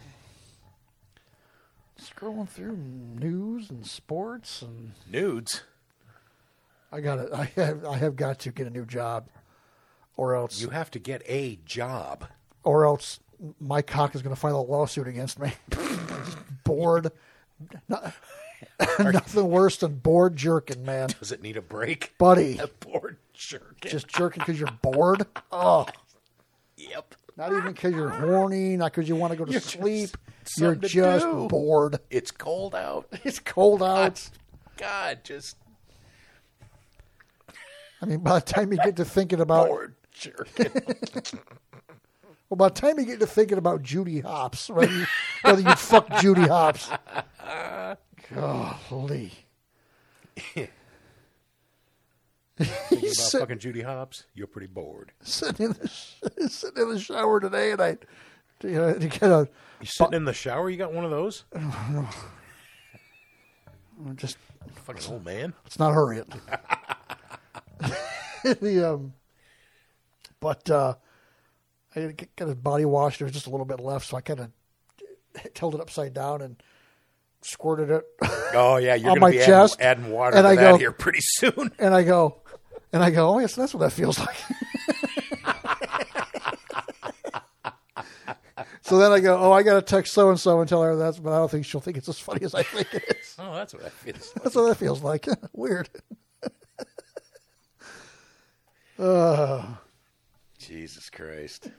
Scrolling through news and sports, and Nudes. I got to I have I have got to get a new job, or else You have to get a job. or else my cock is going to file a lawsuit against me. Just bored. No- nothing worse than bored jerking, man. Does it need a break? Buddy, A bored jerkin. just jerking because you're bored? Oh, Yep. not even because you're horny, not because you want to go to You're just sleep. You're something to just do. bored. It's cold out. It's cold out. God, just I mean, by the time you get to thinking about, bored jerkin. well, by the time you get to thinking about Judy Hopps, whether you, whether you fuck Judy Hopps, golly. Thinking He's about sit- fucking Judy Hopps, you're pretty bored. sitting in the sh- sitting in the shower today, and I, you know, to get a You sitting in the shower? You got one of those? just Fucking old man. let's not hurry it. the um, but uh, I got his body wash. There was just a little bit left, so I kind of held it upside down and squirted it. Oh yeah, you're on going my to be chest, adding, adding water and to I that go- here pretty soon. And I go, and I go, oh yes, that's what that feels like. So then I go, oh, I got to text so and so and tell her that's, but I don't think she'll think it's as funny as I think it is. Oh, that's what that feels like. That's what that feels like. Weird. uh, Jesus Christ.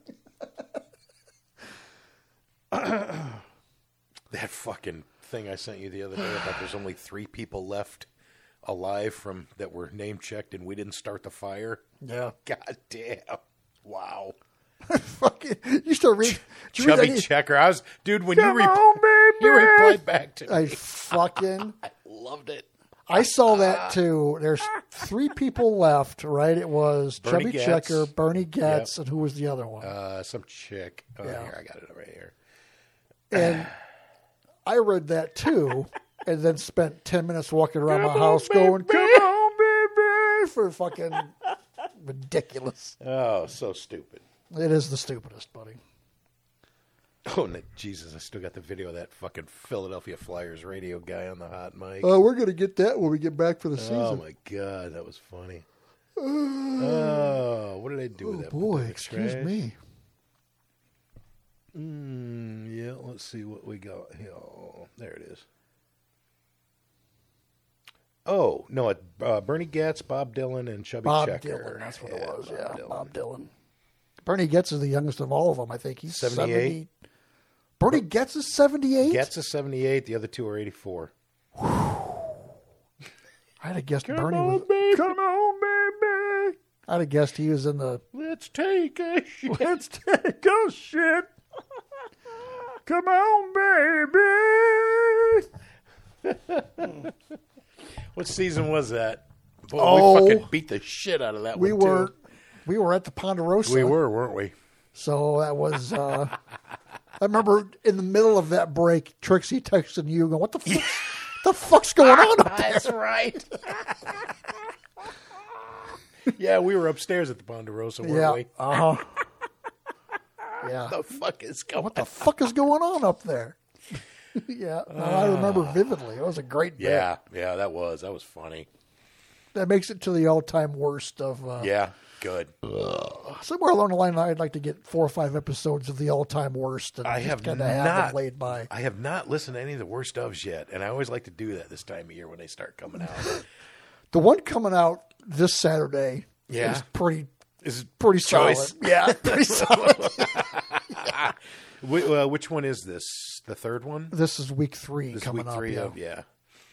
That fucking thing I sent you the other day about there's only three people left alive from that were name checked and we didn't start the fire. yeah. God damn. Wow. Fucking, you still read? did you read Chubby any- checker. I was, dude, when you, Come rep- on, baby. you replied back to I me. fucking. I loved it. I saw that too. There's three people left, right? It was Bernie Chubby Getz. Checker, Bernie Getz, and who was the other one? Uh, some chick. Oh, Yeah. here, I got it right here. And I read that too, and then spent ten minutes walking around my house going, "Come on, baby!" for fucking ridiculous. Oh, so stupid. It is the stupidest, buddy. Oh, Nick, Jesus, I still got the video of that fucking Philadelphia Flyers radio guy on the hot mic. Oh, we're gonna get that when we get back for the season. Oh, my God, that was funny. Oh, what did I do with Oh that? boy, Put that in the excuse trash? me. Mm, yeah, let's see what we got here. Oh, there it is. Oh, no, it, uh, Bernie Getz, Bob Dylan, and Chubby Bob Checker. Dylan, that's what it Yeah, was. Bob Yeah, Dylan. Bob Dylan. Bernie Getz is the youngest of all of them. I think he's seventy-eight. seventy. Bernie Getz is seventy-eight. Getz is seventy-eight. The other two are eighty-four. I'd have guessed Bernie was. Come on, baby. I'd have guessed he was in the. Let's take a shit. Let's take a shit. Come on, baby. What season was that? Boy, Oh. we fucking beat the shit out of that We one, too. were, we were at the Ponderosa. We were, weren't we? So that was. Uh, I remember in the middle of that break, Trixie texting you, going, "What the fuck? the fuck's going on up there?" That's right. Yeah, we were upstairs at the Ponderosa, weren't Yeah. we? Uh huh. Yeah. The fuck is going What the fuck is going on up there? Yeah, no, I remember vividly. It was a great bit. Yeah, yeah, that was. That was funny. That makes it to the all-time worst of. Uh, Yeah, good. Somewhere along the line, I'd like to get four or five episodes of the all-time worst, and I just have kind of have not- them laid by. I have not listened to any of the worst ofs yet, and I always like to do that this time of year when they start coming out. The one coming out this Saturday Yeah. is pretty, Is pretty choice. solid. Yeah, pretty solid. Wh- uh, which one is this? The third one? This is week three This coming week up. three yeah. of yeah.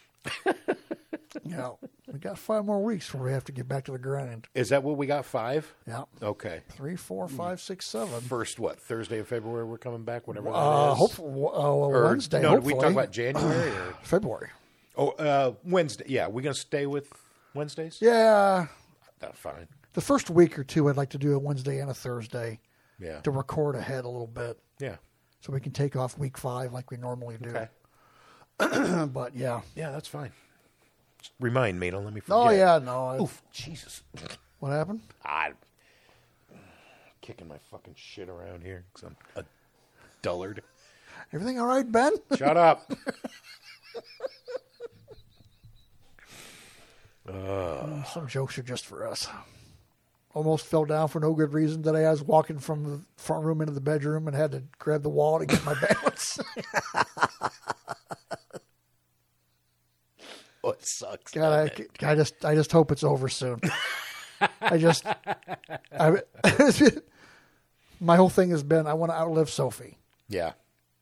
Yeah, we got five more weeks before we have to get back to the grind. Is that what we got? Five? Yeah, Okay. three, four, five, six, seven. First, what? Thursday of February we're coming back, whatever that Uh, is. hopefully, uh, Or- Wednesday. No, hopefully. we talk about January or February. oh uh, Wednesday. Yeah, we gonna stay with Wednesdays. Yeah, That's fine. the first week or two, I'd like to do a Wednesday and a Thursday Yeah, to record ahead a little bit, yeah, so we can take off week five like we normally do. okay, But yeah, yeah, that's fine. Just remind me, don't let me forget. oh yeah, no. I- Oof, Jesus. What happened? I'm kicking my fucking shit around here because I'm a dullard. Everything all right, Ben? Shut up. Some jokes are just for us. Almost fell down for no good reason today. I was walking from the front room into the bedroom and had to grab the wall to get my balance. Oh, it sucks. God, I, I just, I just hope it's over soon. I just, I, my whole thing has been I want to outlive Sophie Yeah.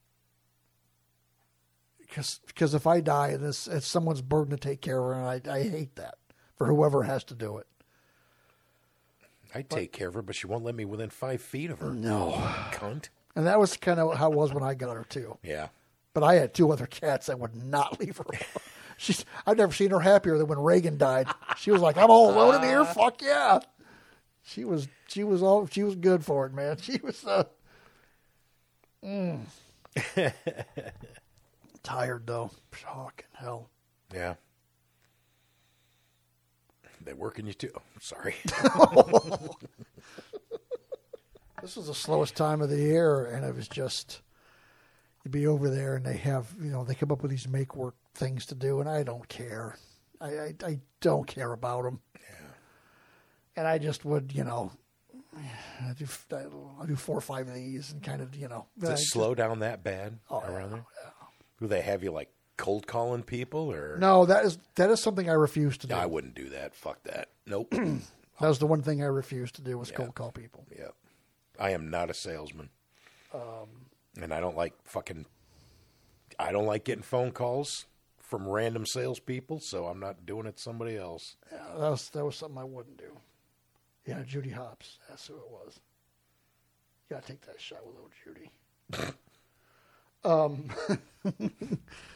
because, because if I die, this it's someone's burden to take care of her, and I, I hate that for whoever has to do it. I take care of her, but she won't let me within five feet of her. No, Cunt. and that was kind of how it was when I got her too. Yeah. But I had two other cats that would not leave her alone. She's, I've never seen her happier than when Reagan died. She was like, "I'm all alone in here. Fuck yeah!" She was, she was all, she was good for it, man. She was uh, mm. tired though. Fucking hell. Yeah. They working you too. Sorry. This was the slowest time of the year, and it was just, you'd be over there and they have, you know, they come up with these make work things to do, and I don't care. I, I, I don't care about them. Yeah. And I just would, you know, I do, I do four or five of these and kind of, you know. Does it just, slow down that bad oh, around yeah, there? Yeah. Do they have you like cold calling people or? No, that is that is something I refuse to do. I wouldn't do that. Fuck that. Nope. That was the one thing I refused to do was yeah. cold call people. Yeah. I am not a salesman. Um, and I don't like fucking, I don't like getting phone calls from random salespeople, so I'm not doing it to somebody else. Yeah, that was, that was something I wouldn't do. Yeah, Judy Hopps. That's who it was. You gotta take that shot with old Judy. um,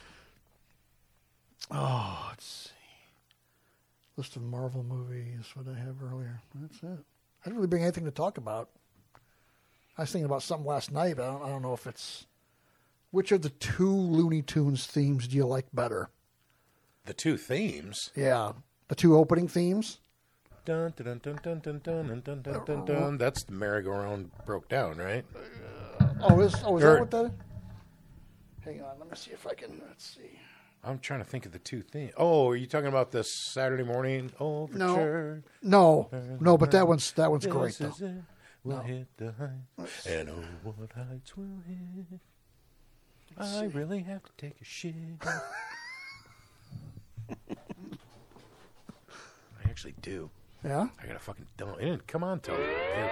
oh, let's see. List of Marvel movies. What did I have earlier? That's it. I didn't really bring anything to talk about. I was thinking about something last night, but I don't, I don't know if it's... Which of the two Looney Tunes themes do you like better? The two themes? Yeah. The two opening themes? Dun, dun, dun, dun, dun, dun, dun, dun, dun, dun. That's the merry-go-round broke down, right? Uh, oh, is, oh, is Or, that what that is? Hang on, let me see if I can... Let's see. I'm trying to think of the two themes. Oh, are you talking about this Saturday morning overture? No. No, no, but that one's, that one's great, though. We'll No. hit the heights, and oh, what heights we'll hit. I really have to take a shit. I actually do. Yeah? I gotta fucking don't. And come on, Tony. Yeah.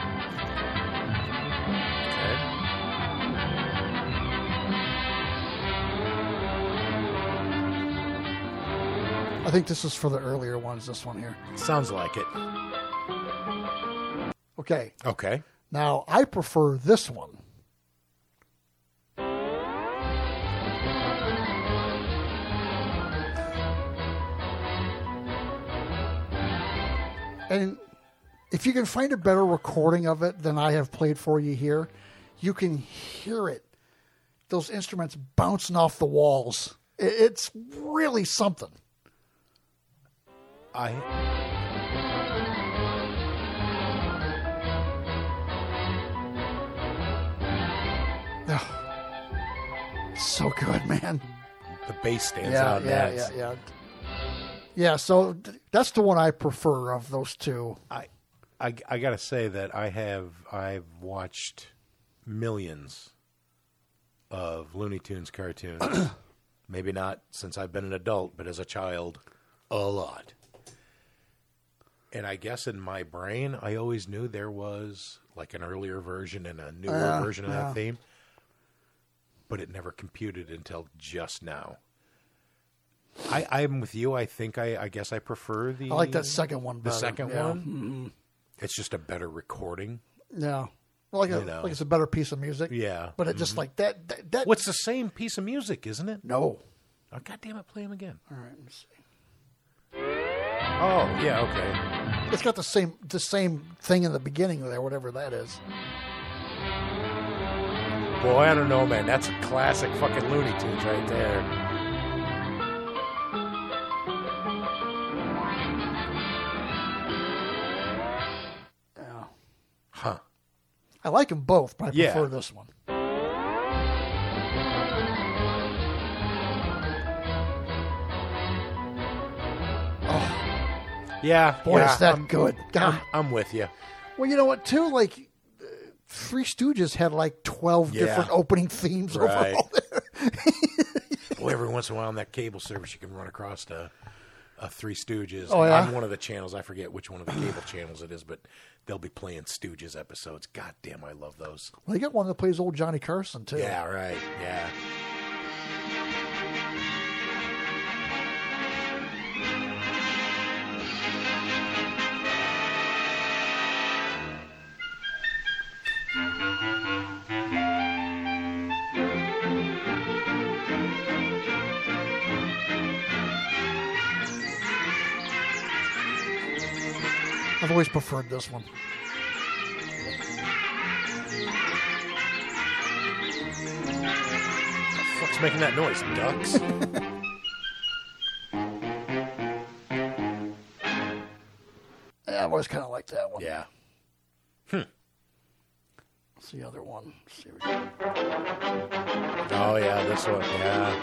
I think this is for the earlier ones, this one here. Okay. Sounds like it. Okay. Okay. Now, I prefer this one. And if you can find a better recording of it than I have played for you here, you can hear it. Those instruments bouncing off the walls. It's really something. I. Oh, so good, man. The bass stands Yeah, out. yeah, Nice. yeah, yeah. Yeah, so th- that's the one I prefer of those two. I, I, I gotta say that I have I've watched millions of Looney Tunes cartoons. Maybe not since I've been an adult, but as a child, a lot. And I guess in my brain, I always knew there was like an earlier version and a newer Uh, version of yeah. that theme, but it never computed until just now. I, I'm with you. I think I, I guess I prefer the. I like that second one better. The second yeah. one. Mm-hmm. It's just a better recording. Yeah. Well, like, a, You know. like it's a better piece of music. Yeah. But it just like that. that, that What's the same piece of music, isn't it? No. Oh, God damn it, play him again. All right, let me see. Oh, yeah, okay. It's got the same the same thing in the beginning there, whatever that is. Boy, I don't know, man. That's a classic fucking Looney Tunes right there. Yeah. Huh. I like them both, but I Yeah. prefer this one. Yeah. Boy, yeah, is that I'm, good. God. I'm, I'm with you. Well, you know what, too? Like, uh, Three Stooges had like twelve Yeah. different opening themes Right. overall there. Boy, every once in a while on that cable service, you can run across a, a Three Stooges. Oh, yeah? On one of the channels, I forget which one of the cable channels it is, but they'll be playing Stooges episodes. God damn, I love those. Well, you got one that plays old Johnny Carson, too. Yeah, right. Yeah. I've always preferred this one. What's making that noise? Ducks? Yeah, I've always kind of liked that one. Yeah. What's the other one? Let's see what Oh, yeah, this one, yeah.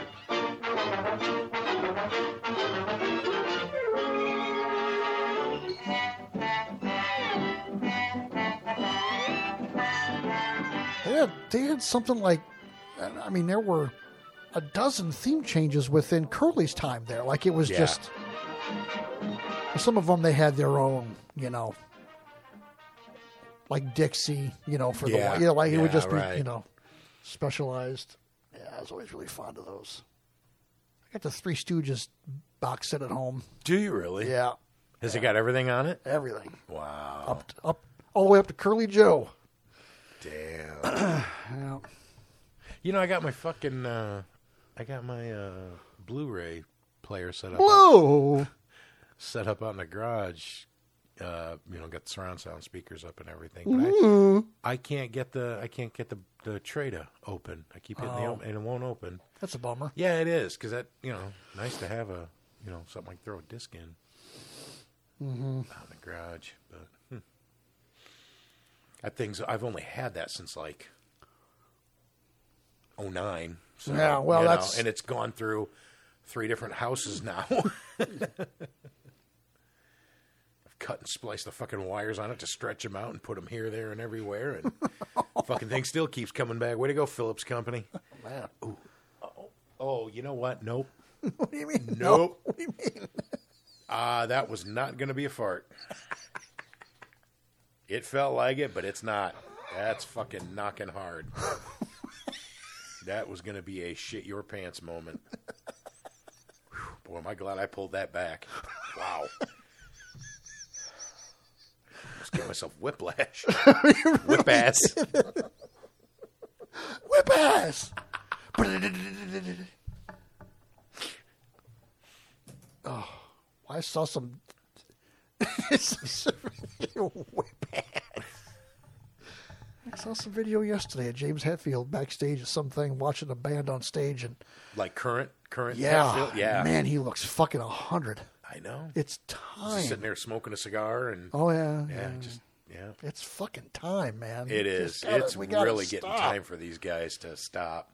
They had, they had something like, I mean, there were a dozen theme changes within Curly's time there. Like, it was Yeah. just, some of them they had their own, you know, like Dixie, you know, for Yeah. the, you know, like it would Yeah, just be, right. you know, specialized. Yeah, I was always really fond of those. I got the Three Stooges box set at home. Do you really? Yeah, Has it got everything on it? everything. Wow. Up, up, all the way up to Curly Joe. Damn. Yeah. You know, I got my fucking, uh, I got my uh, Blu-ray player set up. Whoa! Set up out in the garage. Uh, you know, got the surround sound speakers up and everything. But I, I can't get the, I can't get the the tray to open. I keep hitting the Oh. open, and it won't open. That's a bummer. Yeah, it is, because that, you know, nice to have a, you know, something like throw a disc in. Mm-hmm. Out in the garage, but hmm. that thing's. I've only had that since like oh nine. So, Yeah, well, you know, that's- and it's gone through three different houses now. I've cut and spliced the fucking wires on it to stretch them out and put them here, there, and everywhere, and fucking thing still keeps coming back. Way to go, Phillips Company. Man. Oh, oh, you know what? Nope. What do you mean? Nope. No. What do you mean? Ah, uh, that was not going to be a fart. It felt like it, but it's not. That's fucking knocking hard. That was going to be a shit your pants moment. Whew, boy, am I glad I pulled that back. Wow. Just gave myself whiplash. Whip ass. Whip ass. Oh, I saw some. Whip ass. I saw some video yesterday of James Hetfield backstage at something, watching a band on stage, and Like current, current. yeah, Hatfield? Yeah. man, he looks fucking a hundred. I know. It's Just time. sitting there smoking a cigar and Oh yeah, yeah, yeah. just yeah. It's fucking time, man. It We is. just gotta- It's we gotta really getting stop. time for these guys to stop.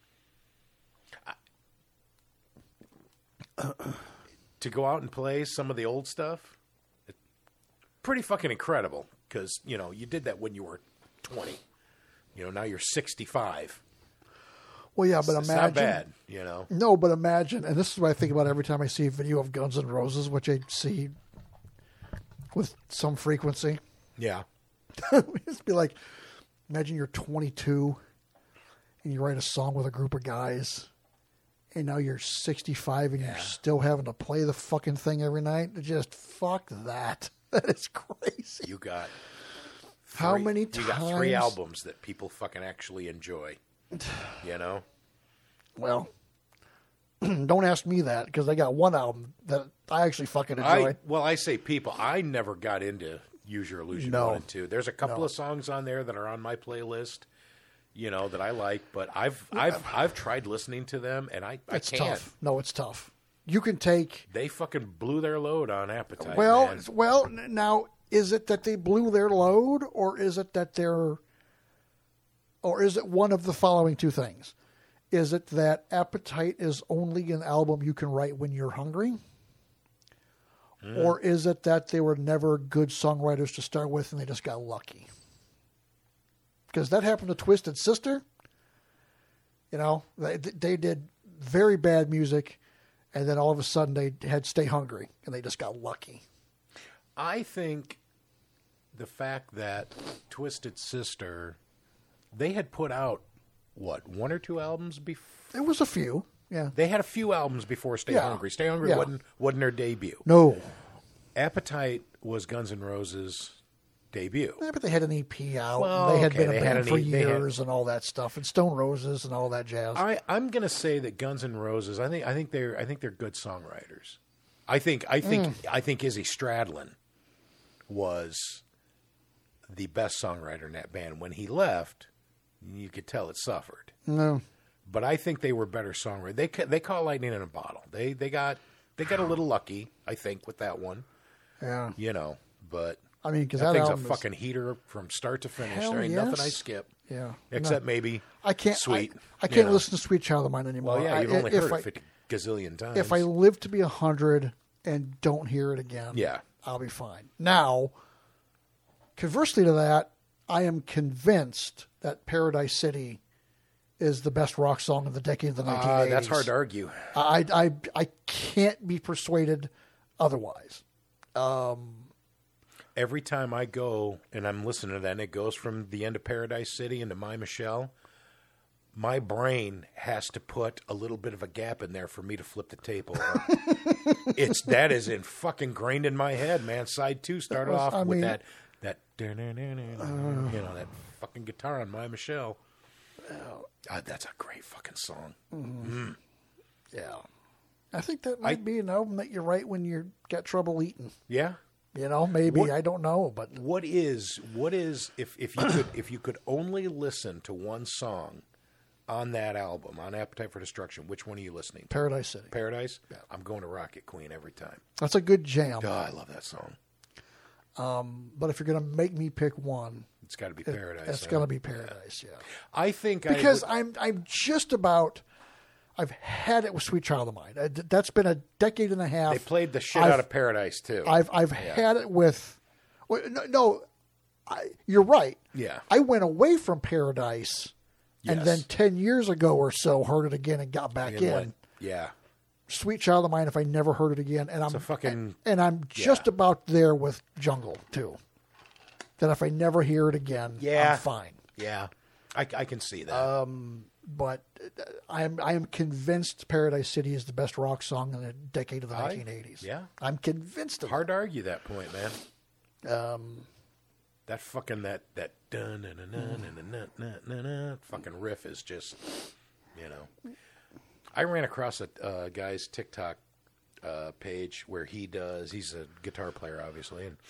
I- to go out and play some of the old stuff, it's pretty fucking incredible. Because, you know, you did that when you were twenty. You know, now you're sixty-five. Well, yeah, but It's imagine. not bad, you know. No, but imagine, and this is what I think about every time I see a video of Guns N' Roses, which I see with some frequency. Yeah. Just be like, imagine you're twenty-two and you write a song with a group of guys, and now you're sixty-five and you're still having to play the fucking thing every night. Just fuck that. That is crazy. You got How three- many You got three times- albums that people fucking actually enjoy. You know? Well, don't ask me that because I got one album that I actually fucking enjoy. I, well, I say people. I never got into Use Your Illusion No. one and two. There's a couple No. of songs on there that are on my playlist, you know, that I like, but I've I've I've tried listening to them and I, I it's can't. tough. No, it's tough. You can take They fucking blew their load on Appetite. well, man. well. n- Now, is it that they blew their load, or is it that they're, or is it one of the following two things? Is it that Appetite is only an album you can write when you're hungry? Or is it that they were never good songwriters to start with and they just got lucky? Because that happened to Twisted Sister. You know, they, they did very bad music, and then all of a sudden they had Stay Hungry, and they just got lucky. I think the fact that Twisted Sister, they had put out what one or two albums before. There was a few, yeah. They had a few albums before Stay Yeah. Hungry. Stay Hungry Yeah. wasn't wasn't their debut. No, Appetite was Guns N' Roses' debut. yeah, but they had an E P out. Well, and they had okay, been a they band had an for E- they had- years and all that stuff, and Stone Roses and all that jazz. I, I'm going to say that Guns N' Roses. I think I think they're I think they're good songwriters. I think I think Mm. I think Izzy Stradlin was the best songwriter in that band. When he left, you could tell it suffered. no, But I think they were better songwriters. They ca- they caught lightning in a bottle. They they got they got a little lucky, I think, with that one. yeah. You know, but I mean, because that that, thing's a album is- fucking heater from start to finish. Hell There ain't nothing I yes. skip. Yeah. Except No. maybe I can't. Sweet. I, I you can't know. listen to Sweet Child of Mine anymore. Well, yeah, you've I, only if heard I, it fifty gazillion times. If I live to be a hundred and don't hear it again, Yeah. I'll be fine. Now, conversely to that, I am convinced that Paradise City is the best rock song of the decade of the nineteen eighties. Uh, that's hard to argue. I, I, I can't be persuaded otherwise. Every time I go and I'm listening to that and it goes from the end of Paradise City into My Michelle, my brain has to put a little bit of a gap in there for me to flip the tape over. It's that is in fucking grained in my head, man. Side two started was- off I with mean- that that you know, that fucking guitar on My Michelle. God, that's a great fucking song. Yeah. I think that might I- be an album that you write when you got trouble eating. Yeah. You know, maybe. What- I don't know, but What is what is if, if you could if you could only listen to one song on that album, on Appetite for Destruction, which one are you listening to? Paradise City. Paradise? I'm going to Rocket Queen every time. That's a good jam. God, I love that song. But if you're going to make me pick one, It's got to be it- Paradise. it's huh? going to be Paradise, yeah. I think Because I I'm I'm just about I've had it with Sweet Child of Mine. I- That's been a decade and a half. would, they played the shit I've- out of Paradise too. I've I've had it with. well, No, no I, you're right. Yeah. I went away from Paradise, and Yes. then ten years ago or so heard it again and got back And in. went- yeah. Sweet Child of Mine. If I never heard it again, and I'm a fucking- and, and I'm just yeah. about there with Jungle too. That if I never hear it again, Yeah. I'm fine. Yeah. I, I can see that. Um, But uh, I am I am convinced Paradise City is the best rock song in the decade of the I- nineteen eighties. yeah. I'm convinced of Hard to argue that point, man. it. Um, That fucking that that dun dun dun dun dun dun dun dun dun fucking riff is just, you know. I ran across a uh, guy's TikTok uh, page where he does. He's a guitar player, obviously, and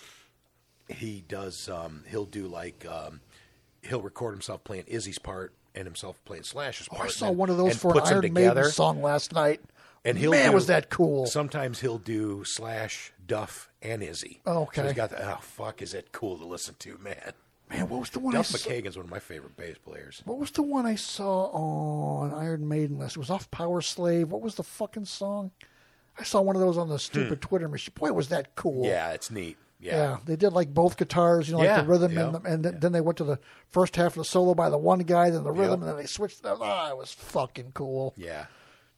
he does. Um, he'll do like um, he'll record himself playing Izzy's part and himself playing Slash's part. Oh, I saw and- one of those and for an puts them Iron together. Maiden song last night. And he'll Man, do, was that cool. Sometimes he'll do Slash, Duff, and Izzy. Oh, okay. So he's got the, oh, fuck, is that cool to listen to, man. Man, what was the one I Duff saw? McKagan's one of my favorite bass players. What was the one I saw on Iron Maiden list? It was off Power Slave. What was the fucking song? I saw one of those on the stupid Twitter machine. Boy, was that cool. Hmm. Yeah, it's neat. Yeah. Yeah, they did like both guitars, you know, like Yeah, the rhythm, yeah, and, the, and then, then they went to the first half of the solo by the one guy, then the rhythm, Yep. and then they switched. Them. Ah, it was fucking cool. Yeah.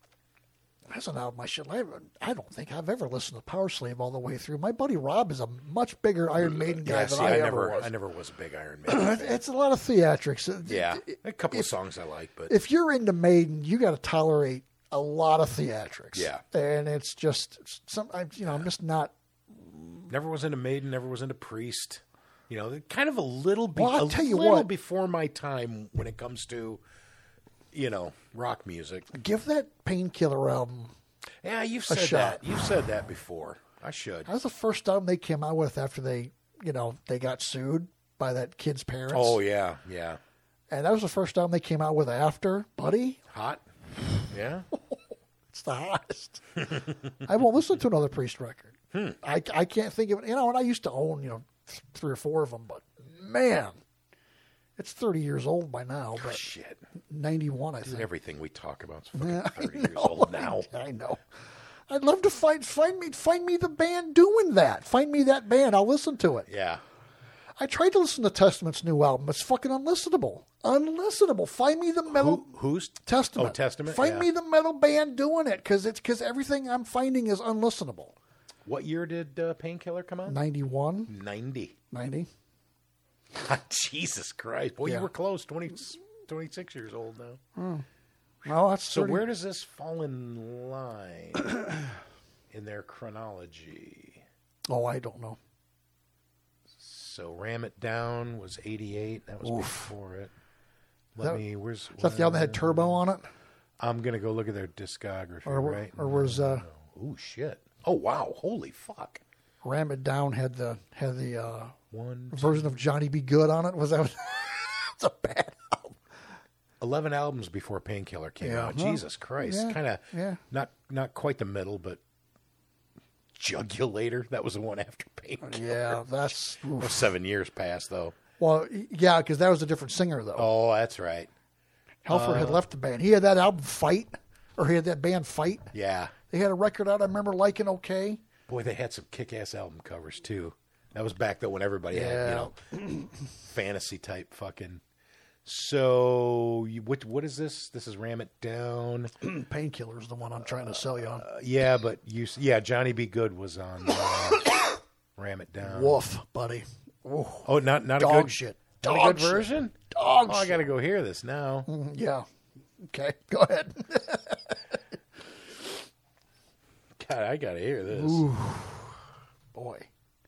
That's an album I should. I, I don't think I've ever listened to Power Slave all the way through. My buddy Rob is a much bigger Iron Maiden guy Yeah, than see, I, I, ever never, was. I never was a big Iron Maiden It's- fan. it's a lot of theatrics. Yeah, a couple if- of songs I like, but If you're into Maiden, you got to tolerate a lot of theatrics. Yeah. and it's just some. I, you know, I'm just not. never was into Maiden, never was into Priest. You know, they're kind of a little, be- Well, I'll a tell you little what. before my time when it comes to, you know, rock music. Give that Painkiller album. Yeah, you've said shot. that. You've said that before. I should. That was the first album they came out with after they, you know, they got sued by that kid's parents. Oh yeah, yeah. And that was the first album they came out with after, buddy. Hot. Yeah. It's the hottest. I won't listen to another Priest record. Hmm. I, I can't think of it. You know, and I used to own, you know, th- three or four of them, but man, it's thirty years old by now. But Shit. ninety-one, I Dude, think. everything we talk about is fucking Yeah, I thirty years know, old now. I, I know. I'd love to find find me find me the band doing that. Find me that band. I'll listen to it. Yeah. I tried to listen to Testament's new album. It's fucking unlistenable. Unlistenable. Find me the metal Who, who's Testament. Oh, Testament. Find yeah. me the metal band doing it because it's because everything I'm finding is unlistenable. What year did uh, Painkiller come out? ninety-one, Ninety. ninety. Jesus Christ! Boy, Yeah. you were close. twenty, twenty-six years old now. Well, that's So thirty where does this fall in line in their chronology? Oh, I don't know. So Ram It Down was eighty-eight. That was before it. Let that- me. Where's Is that the album that had Turbo on it? I'm gonna go look at their discography. Or, right? or was uh, Oh shit! Oh wow! Holy fuck! Ram It Down had the had the uh, One, version of Johnny Be Good on it? Was that? It's a bad album. eleven albums before Painkiller came Yeah. out. Well, Jesus Christ! yeah, Kind of. yeah. Not not quite the middle, but Jugulator. That was the one after Painkiller. Yeah, that's oof. Seven years passed though. Well, yeah, because that was a different singer, though. Oh, that's right. Halford uh, had left the band. He had that album Fight, or he had that band Fight. Yeah. They had a record out I remember liking okay. Boy, they had some kick-ass album covers, too. That was back though when everybody had, you know, fantasy type fucking. So, you, what what is this? This is Ram It Down. Painkiller's the one I'm trying to sell you on. Uh, yeah, but you, yeah, Johnny B. Good was on uh, Ram It Down. Woof, buddy. Ooh. Oh, not not Dog a good shit. Not Dog a good shit. version. Dog oh, I shit. got to go hear this now. Mm, yeah. Okay, go ahead. God, I got to hear this. Ooh, boy.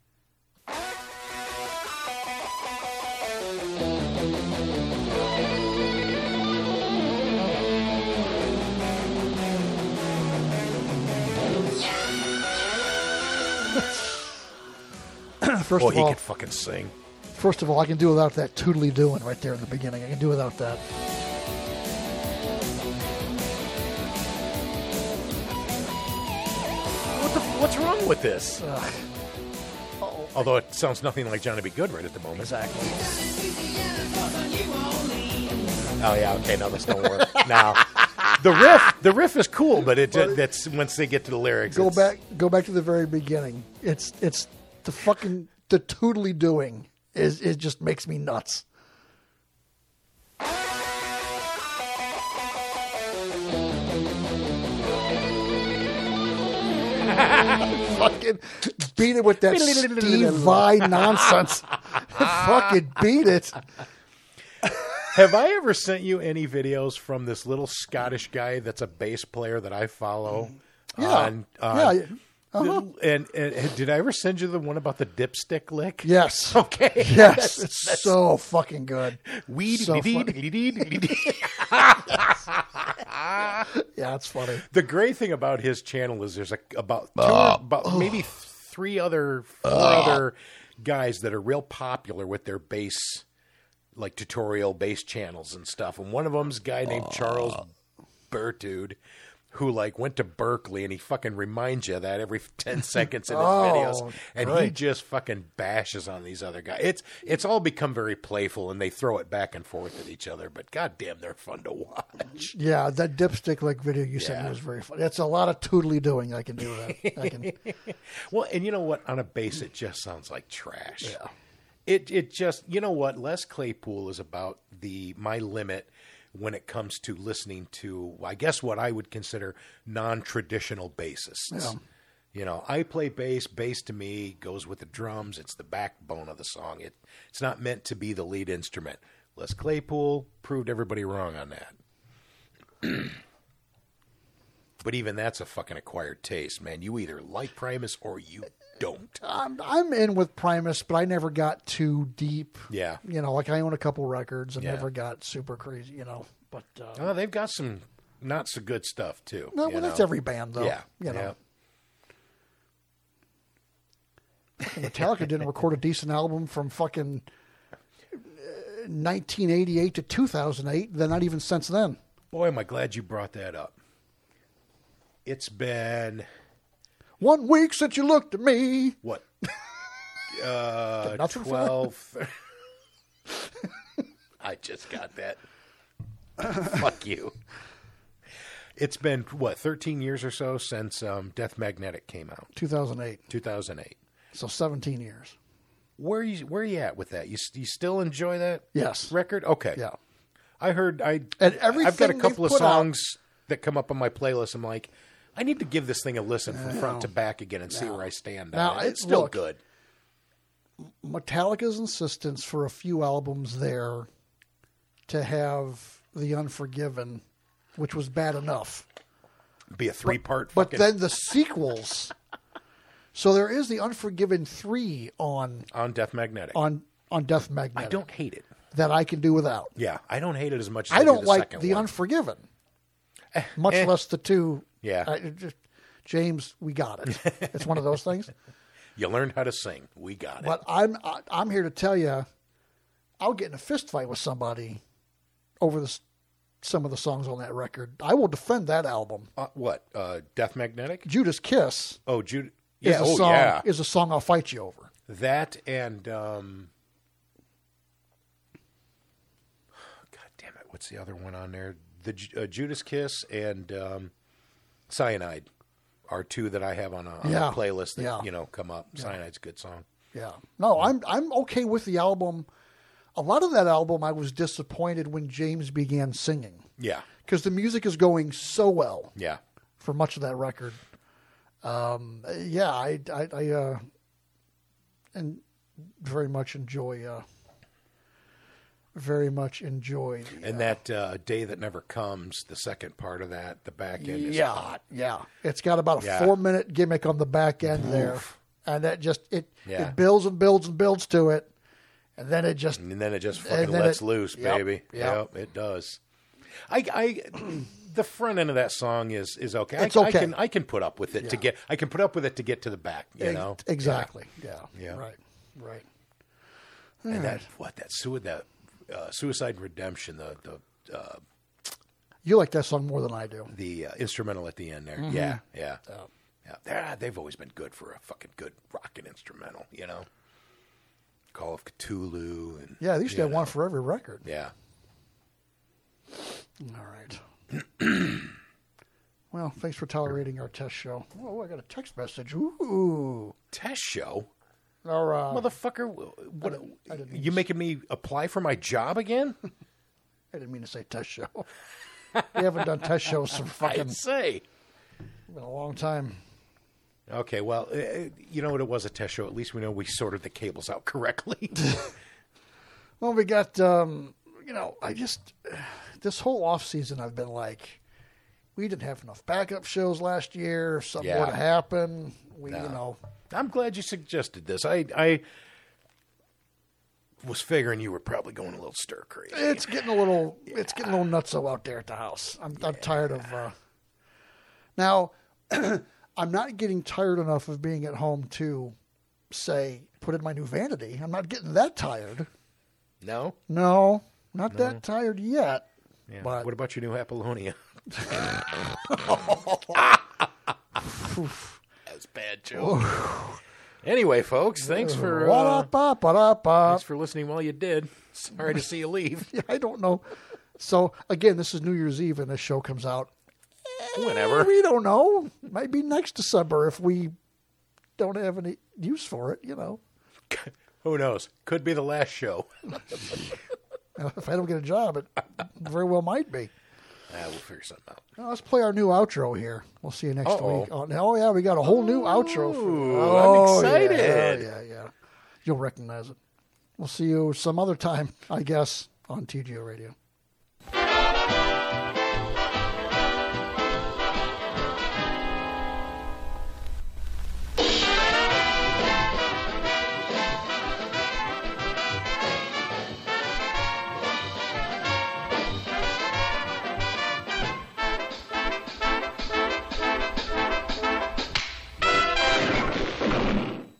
First Oh, of he all, could fucking sing. first of all, I can do without that tootly doing right there in the beginning. I can do without that. What the? What's wrong with this? Ugh. Although it sounds nothing like Johnny B. Good right at the moment. Exactly. Oh yeah, okay, no, this don't work. Now, the riff, the riff is cool, but it But it- that's once they get to the lyrics. Go it's- back. Go back to the very beginning. It's it's the fucking the tootly doing is it just makes me nuts. Fucking beat it with that Steve Vai nonsense. Fucking beat it. Have I ever sent you any videos from this little Scottish guy that's a bass player that I follow? Yeah. On, on, yeah. Uh-huh. And, and did I ever send you the one about the dipstick lick? Yes. Okay. Yes. That's- It's that's- so fucking good. Weed. So The Yeah, it's funny. great thing about his channel is there's a, about two or, about maybe three other four other guys that are real popular with their bass, like tutorial bass channels and stuff. And one of them's a guy named Charles Bertude, who like went to Berkeley, and he fucking reminds you of that every ten seconds in his Oh, videos, and he great. just fucking bashes on these other guys. It's it's all become very playful, and they throw it back and forth at each other. But goddamn, they're fun to watch. Yeah, that dipstick like video you sent Yeah. me was very funny. That's a lot of tootly doing. I can do that. I can. Well, and you know what? On a bass, it just sounds like trash. Yeah. It it just you know what? Les Claypool is about the my limit when it comes to listening to, I guess, what I would consider non-traditional bassists. Yeah. You know, I play bass. Bass to me goes with the drums. It's the backbone of the song. It it's not meant to be the lead instrument. Les Claypool proved everybody wrong on that. But even that's a fucking acquired taste, man. You either like Primus or you don't. I'm I'm in with Primus, but I never got too deep. Yeah. You know, like I own a couple records and Yeah. never got super crazy. You know, but uh, Oh, they've got some not so good stuff too. no, you well, that's know? every band though. Yeah, You know, yeah. Metallica didn't record a decent album from fucking uh, nineteen eighty-eight to two thousand eight. Then not even since then. Boy, am I glad you brought that up. It's been One week since you looked at me. what? Uh, nothing for twelve. I just got that. Fuck you. It's been what, thirteen years or so since um, Death Magnetic came out, two thousand eight. two thousand eight. So seventeen years. Where are you? Where are you at with that? You you still enjoy that Yes. record? Okay. Yeah. I heard I And I've got a everything couple of they've put out- songs that come up on my playlist. I'm like, I need to give this thing a listen from front to back again and see where I stand Now, on it. it- It's still look, good. Metallica's insistence for a few albums there to have The Unforgiven, which was bad enough. Be a three part. But then the sequels. So there is The Unforgiven three on on Death Magnetic, on on Death I Magnetic don't hate it. that I can do without. Yeah, I don't hate it as much. as I do don't the like second The one. Unforgiven, much eh. less the two. Yeah. I, it just, James, we got it. It's one of those things. You learned how to sing. We got it. But I'm I- I'm here to tell you, I'll get in a fist fight with somebody over this, some of the songs on that record. I will defend that album. Uh, what? Uh, Death Magnetic? Judas Kiss Oh, Jude. is Yeah. a Oh, song yeah. is a song I'll fight you over. That and um, what's the other one on there? The uh, Judas Kiss and um, Cyanide are two that I have on a, on Yeah. a playlist that Yeah. you know come up. Cyanide's a good song. Yeah. No, I'm I'm okay with the album. A lot of that album, I was disappointed when James began singing Yeah, because the music is going so well yeah. for much of that record. Um, yeah, I I, I uh, and very much enjoy. Uh, very much enjoy. The, And that uh, Day That Never Comes, the second part of that, the back end is yeah, hot. yeah. It's got about a Yeah. four minute gimmick on the back end there, and that just it Yeah. it builds and builds and builds to it, and then it just And then it just And fucking then lets it- loose, yep, baby. yep. Yep, it does. I, I, the front end of that song is is okay. It's I, okay. I can I can put up with it to Yeah. get. I can put up with it to get to the back. You Ex- know exactly. Yeah. Yeah. Right. Right. Yeah. And that what that sui- that uh, Suicide and Redemption, the the uh, You like that song more than I do. the uh, instrumental at the end there. Mm-hmm. Yeah, yeah, Yeah. yeah. They're, they've always been good for a fucking good rockin' instrumental. You know, Call of Cthulhu and Yeah, they used to you have know. one for every record. Yeah. All right. Well, thanks for tolerating our test show. Oh, I got a text message. Ooh. Test show. Our, uh, Motherfucker, what, didn't- I didn't mean you to- making me apply for my job again? I didn't mean to say test show. We haven't done test shows for fucking I'd say. been a long time. Okay, well, uh, you know what? It was a test show. At least we know we sorted the cables out correctly. Well, we got, um, you know, I just, this whole off season, I've been like, we didn't have enough backup shows last year. Something Yeah. more to happen. We, No. you know, I'm glad you suggested this. I, I was figuring you were probably going a little stir crazy. it's getting a little, it's getting a little nutso out there at the house. I'm, I'm tired of, uh, now, I'm not getting tired enough of being at home to say, put in my new vanity. I'm not getting that tired. No? No, not that tired yet. Yeah. But What about your new Apollonia? That's bad joke. Anyway, folks, thanks for uh, Wa-da-ba, ba-da-ba. thanks for listening while you did. Sorry to see you leave. Yeah, I don't know. So again, this is New Year's Eve, and this show comes out. Whenever. We don't know. Might be next December if we don't have any use for it. You know, Who knows? Could be the last show. if I don't get a job, it very well might be. Ah, we'll figure something out. Now, let's play our new outro here. We'll see you next Uh-oh. week. Oh, oh yeah, we got a whole new outro. For, Ooh, oh, I'm excited. Yeah, yeah, yeah. You'll recognize it. We'll see you some other time, I guess, on T G O Radio.